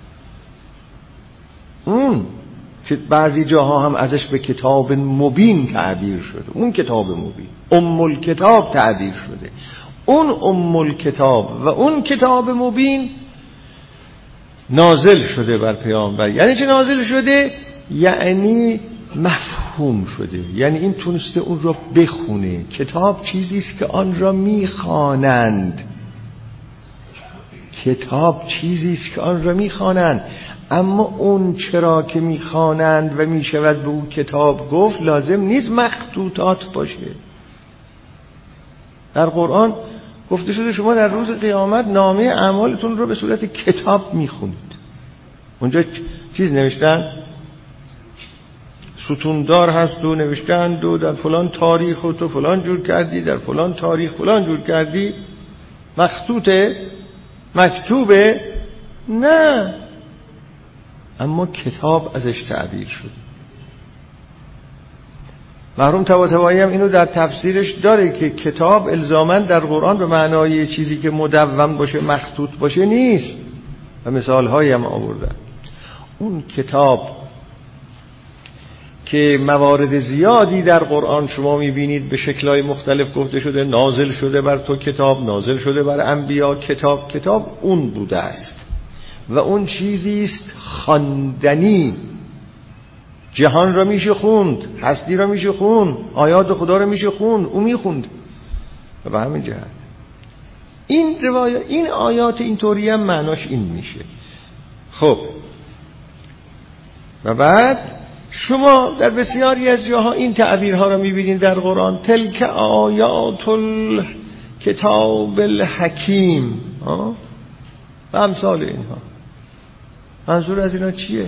اون که بعضی جاها هم ازش به کتاب مبین تعبیر شده، اون کتاب مبین، ام الکتاب تعبیر شده. اون ام الکتاب و اون کتاب مبین نازل شده بر پیامبر. یعنی چه نازل شده؟ یعنی مفهوم شده، یعنی این تونسته اون را بخونه. کتاب چیزی است که آن را میخوانند، کتاب چیزی است که آن را میخوانند، اما اون چرا که میخوانند و میشود به اون کتاب گفت لازم نیست مخطوطات باشه. در قرآن گفته شده شما در روز قیامت نامه اعمالتون رو به صورت کتاب میخونید. اونجا چیز نوشتن، ستوندار هست و نوشتن و در فلان تاریخ و تو فلان جور کردی، در فلان تاریخ فلان جور کردی. مخطوطه؟ مکتوبه؟ نه، اما کتاب ازش تعبیر شد. مرحوم طباطبایی هم اینو در تفسیرش داره که کتاب الزاماً در قرآن به معنای چیزی که مدون باشه، مخطوط باشه نیست، و مثالهایی هم آوردن. اون کتاب که موارد زیادی در قرآن شما میبینید به شکل‌های مختلف گفته شده نازل شده بر تو کتاب، نازل شده بر انبیا کتاب اون بوده است و اون چیزی است خواندنی. جهان را میشه خوند، هستی را میشه خوند، آیات خدا را میشه خوند، او میخوند. و به همین جهت این روایات، این آیات اینطوری هم معناش این میشه. خب و بعد شما در بسیاری از جاها این تعبیرها را میبینید در قرآن، تلک آیات الکتاب الحکیم و امثال اینها. منظور از اینا چیه؟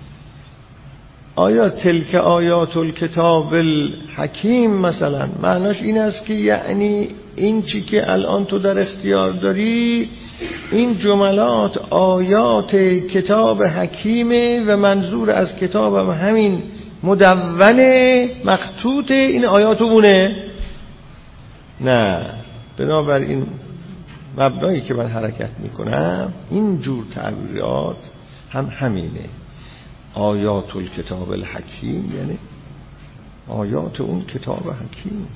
آیا تلک آیات الکتاب الحکیم مثلا معناش این است که یعنی این چی که الان تو در اختیار داری این جملات آیات کتاب حکیمه و منظور از کتابم همین مدون مخطوط این آیات اونه؟ نه. بنابراین مبنایی که من حرکت میکنم این جور تعبیرات هم همینه. آیات الکتاب الحکیم یعنی آیات اون کتاب حکیم،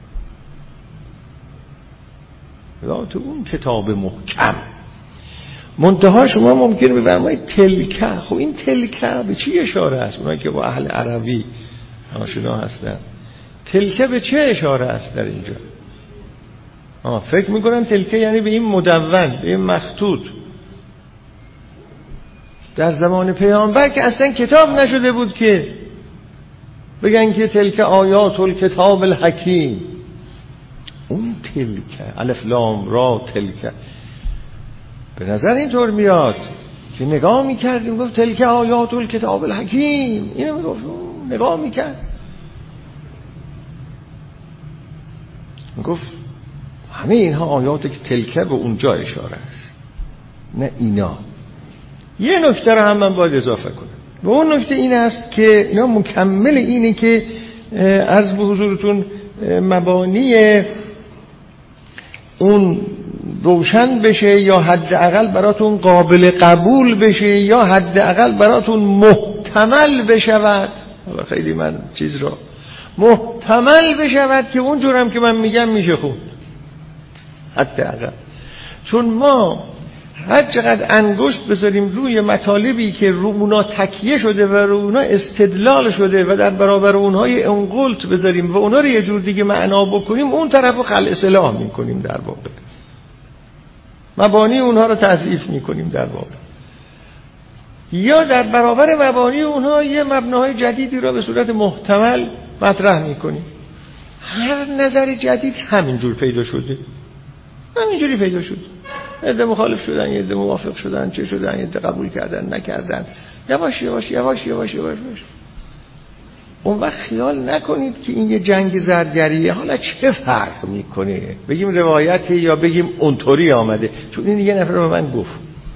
آیات اون کتاب محکم. منتها شما ممکن بفرمایید تلکه. خب این تلکه به چی اشاره است؟ اونایی که با اهل عربی آشنا هستن، تلکه به چه اشاره است در اینجا؟ فکر میکنن تلکه یعنی به این مدون، به این مخطوط. در زمان پیامبر که اصلا کتاب نشده بود که بگن که تلکه آیات الکتاب الحکیم. اون تلکه الف لام را تلکه به نظر اینطور میاد که نگاه میکردیم گفت تلکه آیات الکتاب الحکیم، اینو میگفت، نگاه میکرد میگفت همه اینها آیاتی که تلکه به اونجا اشاره است، نه اینا. یه نکته رو هم من باید اضافه کنم و اون نکته این است که اینا مکمل اینه که عرض به حضورتون مبانی اون روشن بشه یا حداقل براتون قابل قبول بشه یا حداقل براتون محتمل بشود. خیلی من چیز رو محتمل بشود که اون جورم که من میگم میشه خوند حداقل. چون ما هر چقدر انگشت بذاریم روی مطالبی که رو اونا تکیه شده و رو اونا استدلال شده و در برابر اونهای انقلت بذاریم و اونا رو یه جور دیگه معنا بکنیم، اون طرفو خلع اصلاح میکنیم، در واقع مبانی اونها رو تضعیف میکنیم در واقع، یا در برابر مبانی اونها یه مبناهای جدیدی رو به صورت محتمل مطرح میکنیم. هر نظر جدید همینجور پیدا شده، همینجوری پیدا شد. عده مخالف شدن، عده موافق شدن، چه شدن، عده قبول کردن، نکردن، یواش یواش یواش یواش یواش. اون وقت خیال نکنید که این یه جنگ زرگریه. حالا چه فرق میکنه بگیم روایته یا بگیم اونطوری آمده؟ چون این یه نفر به من گفت،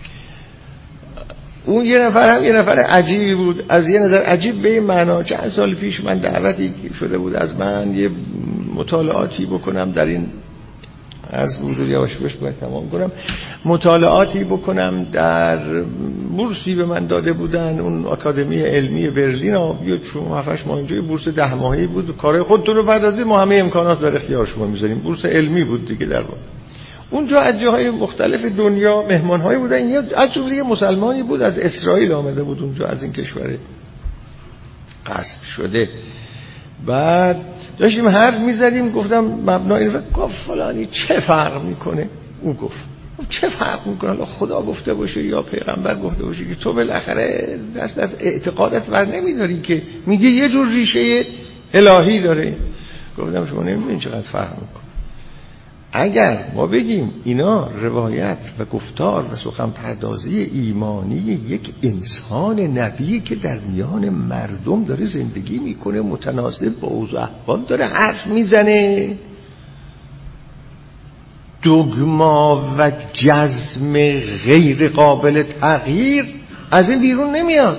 اون یه نفر هم یه نفر عجیبی بود، از یه نظر عجیب به این معنا. چند سال پیش من دعوتی شده بود از من یه مطالعاتی بکنم در این عرض بود، یواش یواش باید تمام کنم، مطالعاتی بکنم در بورسی به من داده بودن اون آکادمی علمی برلین. یا چون 7-8 ماه اینجا بورس 10 ماهه‌ای بود، کارهای خودتون رو بردازید، ما همه امکانات در اختیار شما میذاریم. بورس علمی بود دیگه. در واقع اونجا از جاهای مختلف دنیا مهمان‌هایی بودن، یا از جمله مسلمانی بود از اسرائیل آمده بود اونجا، از این کشور غصب شده. بعد داشتیم حرف میزدیم، گفتم مبنا این گفت فلانی چه فرق میکنه؟ او گفت چه فرق میکنه؟ حالا خدا گفته باشه یا پیغمبر گفته باشه که تو بالاخره دست از اعتقادت ور نمیداری که میگه یه جور ریشه الهی داره. گفتم شما نمیدونین چقدر فرق میکنه. اگر ما بگیم اینا روایت و گفتار و سخن پردازی ایمانی یک انسان نبی که در میان مردم داره زندگی میکنه، متناسب با اوضاع احوال داره حرف میزنه، دوگما و جزم غیر قابل تغییر از این بیرون نمیاد.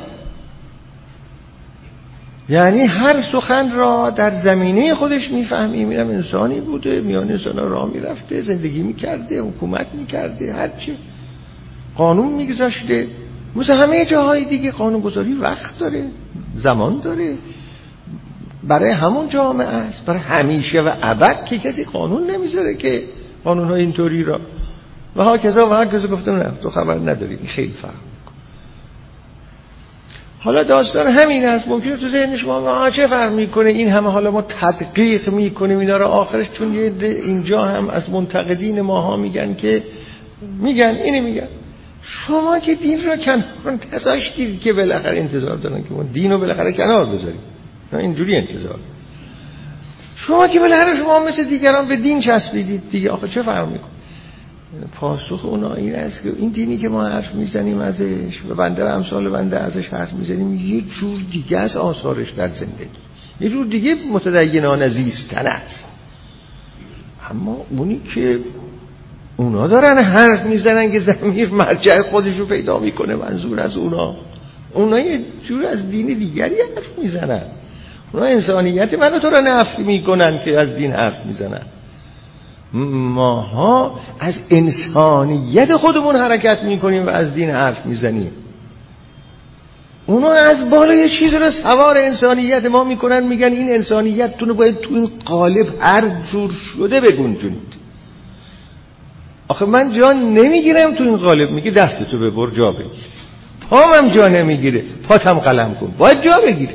یعنی هر سخن را در زمینه خودش میفهمیم. اینم انسانی بوده، میان انسان راه میرفته، زندگی میکرده، حکومت میکرده، هرچی قانون میگذاشته. مثل همه جاهای دیگه قانونگذاری وقت داره، زمان داره. برای همون جامعه است، برای همیشه و ابد که کسی قانون نمیذاره که قانونهای اینطوری را و ها کذا گفتم نه تو خبر نداری. خیلی فرق. حالا داستان همین است. ممکنه تو ذهن شما چه فرق میکنه این همه، حالا ما تدقیق میکنیم اینا رو آخرش، چون یه اینجا هم از منتقدین ماها میگن که میگن شما که دین رو کنار نذاشتید که بالاخره انتظار دارن که ما دین رو بالاخره کنار بذاریم. نه اینجوری انتظار. شما که بالاخره شما مثل دیگران به دین چسبیدید دیگه، آخه چه فرق میکنه؟ پاسخ اونا این است که این دینی که ما حرف میزنیم ازش و بنده و امثال بنده ازش حرف میزنیم یه جور دیگه از آثارش در زندگی، یه جور دیگه متدینانه زیستن است. اما اونی که اونا دارن حرف میزنن که ضمیر مرجع خودش رو پیدا میکنه، منظور از اونا یه جور از دین دیگری حرف میزنن. اونا انسانیت منو تو را نفی میکنن که از دین حرف میزنن. ماها از انسانیت خودمون حرکت میکنیم و از دین حرف میزنیم. اونا از بالا یه چیز رو سوار انسانیت ما میکنن، میگن این انسانیت رو باید تو این قالب هر جور شده بگنجونید. آخه من جا نمیگیرم تو این قالب. میگه دستتو ببر جا بگیر. پامم جا نمیگیره، پاتم قلم کن، باید جا بگیره.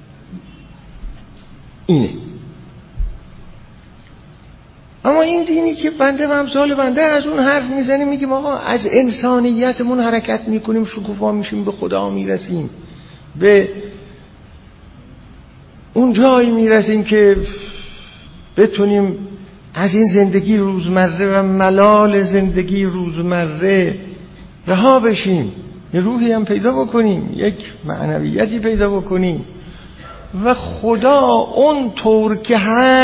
اینه. اما این دینی که بنده و امثال بنده از اون حرف میزنیم، میگیم آقا از انسانیتمون حرکت میکنیم، شکوفا میشیم، به خدا میرسیم، به اون جایی میرسیم که بتونیم از این زندگی روزمره و ملال زندگی روزمره رها بشیم، یه روحی هم پیدا بکنیم، یک معنویتی پیدا بکنیم و خدا اون طور که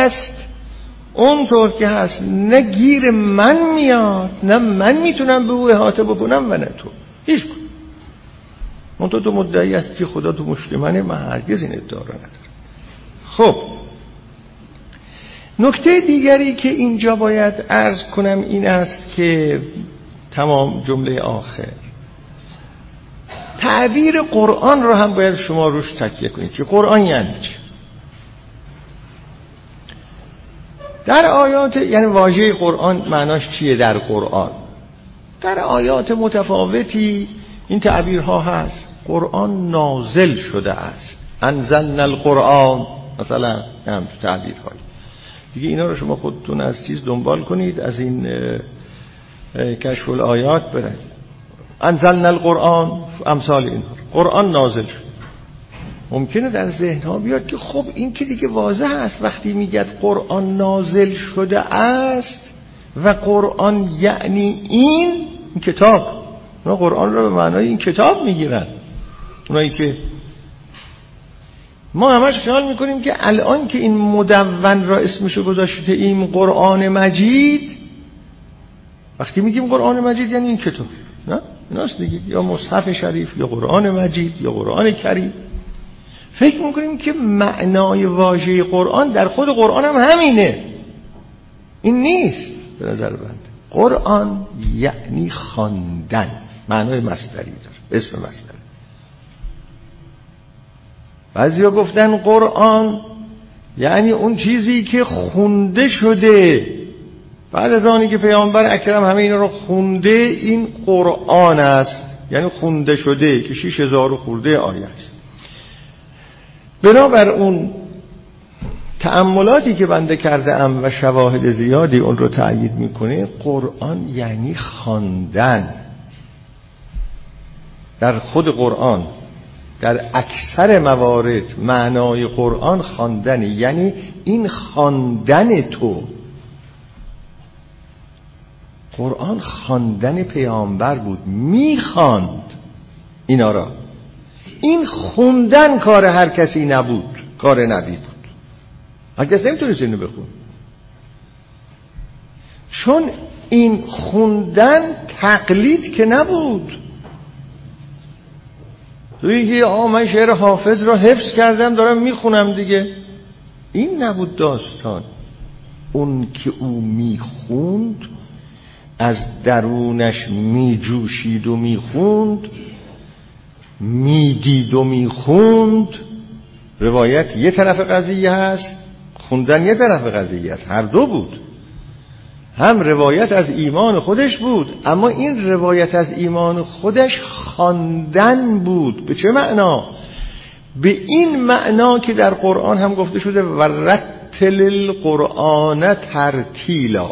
هست نه گیر من میاد، نه من میتونم به او احاطه بکنم و نه تو، هیچ کن. من تو مدعی است که خدا تو مشت منه، من هرگز این ادعا را ندارم. خب نکته دیگری که اینجا باید عرض کنم این است که تمام جمله آخر تعبیر قرآن رو هم باید شما روش تکیه کنید که قرآن یعنی چی. در آیات، یعنی واژه قرآن معناش چیه در قرآن؟ در آیات متفاوتی این تعبیرها هست. قرآن نازل شده است، انزلنا القرآن مثلا، هم تو تعبیرهایی دیگه. اینا رو شما خودتون از چیز دنبال کنید، از این کشف الآیات برید. انزلنا القرآن امثال این قرآن نازل شد. ممکنه در ذهن ها بیاد که خب این که دیگه واضح است وقتی میگه قرآن نازل شده است و قرآن یعنی این کتاب. اونا قرآن رو به معنای این کتاب میگیرن. اونایی که ما همش خیال میکنیم که الان که این مدون را اسمشو گذاشته این قرآن مجید، وقتی میگیم قرآن مجید یعنی این کتاب، نه ایناست دیگه، یا مصحف شریف یا قرآن مجید یا قرآن کریم. فکر میکنیم که معنای واژه قرآن در خود قرآن هم همینه. این نیست به نظر بنده. قرآن یعنی خواندن، معنای مصدری داره، اسم مصدری. بعضیا گفتن قرآن یعنی اون چیزی که خونده شده بعد از آنی که پیامبر اکرم همه اینا رو خونده، این قرآن است، یعنی خونده شده که 6000 خورده آیه است. بنابر اون تأملاتی که بنده کرده ام و شواهد زیادی اون رو تأیید میکنه، قرآن یعنی خواندن. در خود قرآن در اکثر موارد معنای قرآن خواندن، یعنی این خواندن تو. قرآن خواندن پیامبر بود، میخواند اینا را. این خوندن کار هر کسی نبود، کار نبی بود. هر کس نمیتونست اینو بخون، چون این خوندن تقلید که نبود. توی من شعر حافظ را حفظ کردم دارم میخونم دیگه، این نبود داستان. اون که او میخوند از درونش میجوشید و میخوند، میدید و میخوند. روایت یه طرف قضیه هست، خوندن یه طرف قضیه هست، هر دو بود. هم روایت از ایمان خودش بود، اما این روایت از ایمان خودش خواندن بود. به چه معنا؟ به این معنا که در قرآن هم گفته شده و رتل القرآن ترتیلا.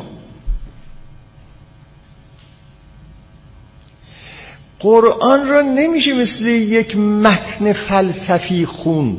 قرآن را نمیشه مثل یک متن فلسفی خوند.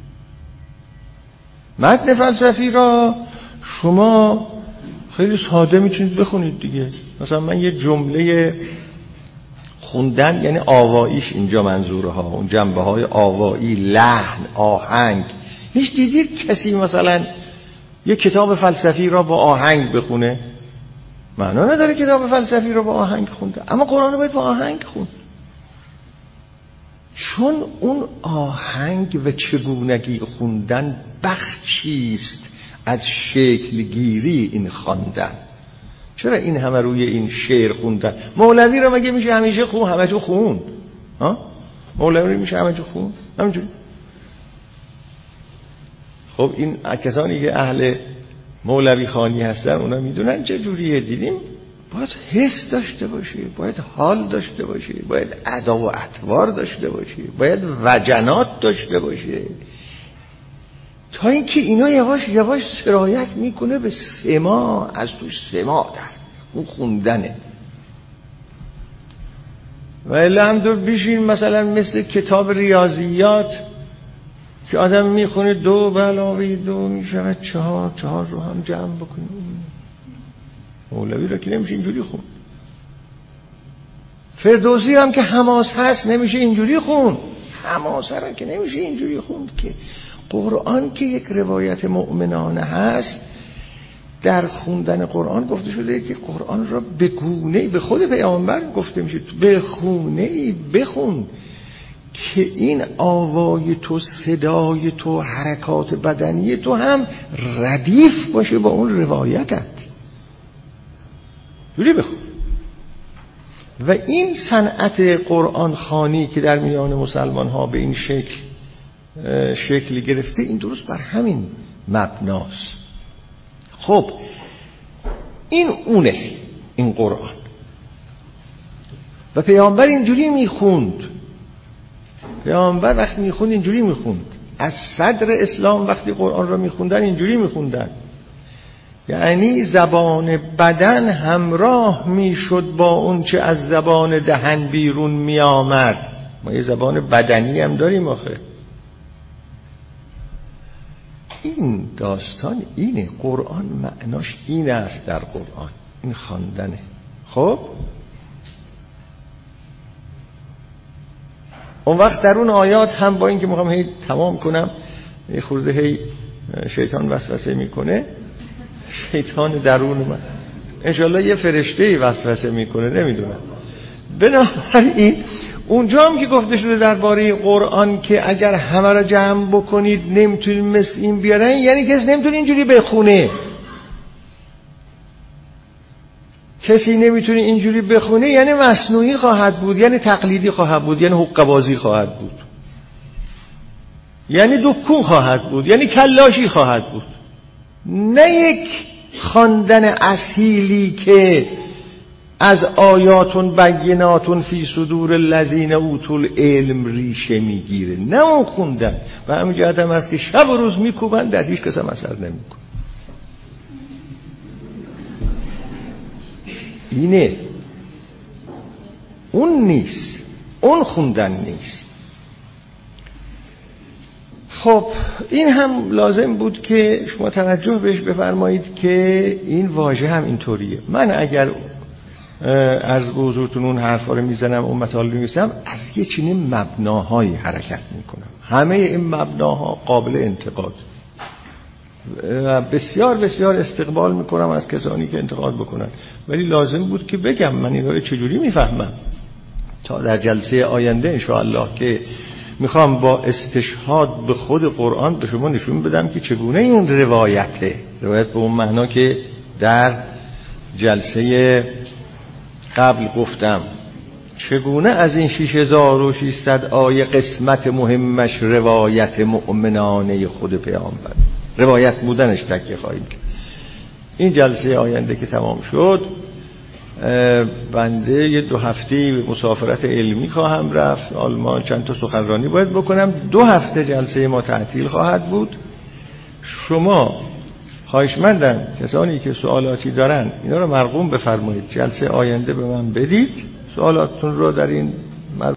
متن فلسفی را شما خیلی ساده میتونید بخونید دیگه. مثلا من یه جمله خوندن یعنی آواییش اینجا منظوره ها، اون جنبه های آوایی، لحن، آهنگ. هیچ دیدید کسی مثلا یه کتاب فلسفی را با آهنگ بخونه؟ معنا نداره کتاب فلسفی رو با آهنگ خونده، اما قرآن رو باید با آهنگ خوند. چون اون آهنگ و چگونگی خوندن بخشیست از شکلگیری این خواندن. چرا این همه روی این شعر خوندن؟ مولوی رو مگه میشه همیشه همه جو خوند؟ مولوی رو میشه همه جو خوند؟ همینجوری. خب این کسانی که اهل مولوی خانی هستن اونا میدونن چه جوریه. دیدیم باید حس داشته باشه، باید حال داشته باشه، باید ادا و اطوار داشته باشه، باید وجنات داشته باشه، تا اینکه اینا یواش یواش سرایت میکنه به سما، از توش سما در اون خوندنه. و الا هم بیشین مثلا مثل کتاب ریاضیات که آدم میخونه 2 علاوه 2 میشود 4، 4 رو هم جمع بکنیم. مولوی رو که نمیشه اینجوری خون. فردوسی هم که حماس هست نمیشه اینجوری خون. حماسه رو که نمیشه اینجوری خوند. که قرآن که یک روایت مؤمنانه هست، در خوندن قرآن گفته شده که قرآن را به گونه‌ای، به خود پیامبر گفته میشه به گونه‌ای بخون که این آوای تو، صدای تو، حرکات بدنی تو هم ردیف باشه با اون روایتت. جوری بخون. و این صنعت قرآن خوانی که در میان مسلمان ها به این شکل گرفته، این درست بر همین مبناست. خب این اونه، این قرآن. و پیامبر اینجوری میخوند. پیامبر وقتی میخوند اینجوری میخوند. از صدر اسلام وقتی قرآن را میخوندن اینجوری میخوندن. یعنی زبان بدن همراه میشد با اون چه از زبان دهن بیرون میآمد. ما یه زبان بدنی هم داریم آخه. این داستان اینه. قرآن معناش این است در قرآن. این خواندنه. خب اون وقت در اون آیات هم با اینکه میخوام هی تمام کنم، یه خورده هی شیطان وسوسه میکنه. شیطان درون من انشالله یه فرشته‌ای وسوسه میکنه، نمیدونم. بنابراین اونجا هم که گفته شده درباره قرآن که اگر همه را جمع بکنید نمیتونید مثل این بیارن، یعنی کسی نمیتونه اینجوری بخونه. کسی نمیتونه اینجوری بخونه یعنی مصنوعی خواهد بود، یعنی تقلیدی خواهد بود، یعنی حقه‌بازی خواهد بود، یعنی دکون خواهد بود، یعنی کلاشی خواهد بود. نه یک خواندن اصیلی که از آیاتون بیناتون فی صدور الذین اوتوا العلم ریشه میگیره. نه اون خوندن. و همین جهت هم هست که شب و روز میکوبن، در هیچ کس هم اثر نمیکنه. اینه، اون نیست، اون خوندن نیست. خب این هم لازم بود که شما توجه بهش بفرمایید که این واژه هم اینطوریه. من اگر عرض به حضورتون اون حرفا رو میزنم، اون مطالب میگم، از یه چنین مبناهایی حرکت میکنم. همه این مبناها قابل انتقاد و بسیار بسیار استقبال میکنم از کسانی که انتقاد بکنن، ولی لازم بود که بگم من این رو چجوری میفهمم، تا در جلسه آینده انشاءالله که میخوام با استشهاد به خود قرآن به شما نشون بدم که چگونه این روایت به اون معنا که در جلسه قبل گفتم، چگونه از این 6600 آیه قسمت مهمش روایت مؤمنانه خود پیامبر، روایت بودنش تکیه خواهیم کرد. این جلسه آینده که تمام شد، بنده یه 2 هفته مسافرت علمی خواهم رفت آلمان، چند تا سخنرانی باید بکنم، 2 هفته جلسه ما تعطیل خواهد بود. شما خواهشمندم کسانی که سوالاتی دارن اینا رو مرقوم بفرمایید، جلسه آینده به من بدید سوالاتتون رو در این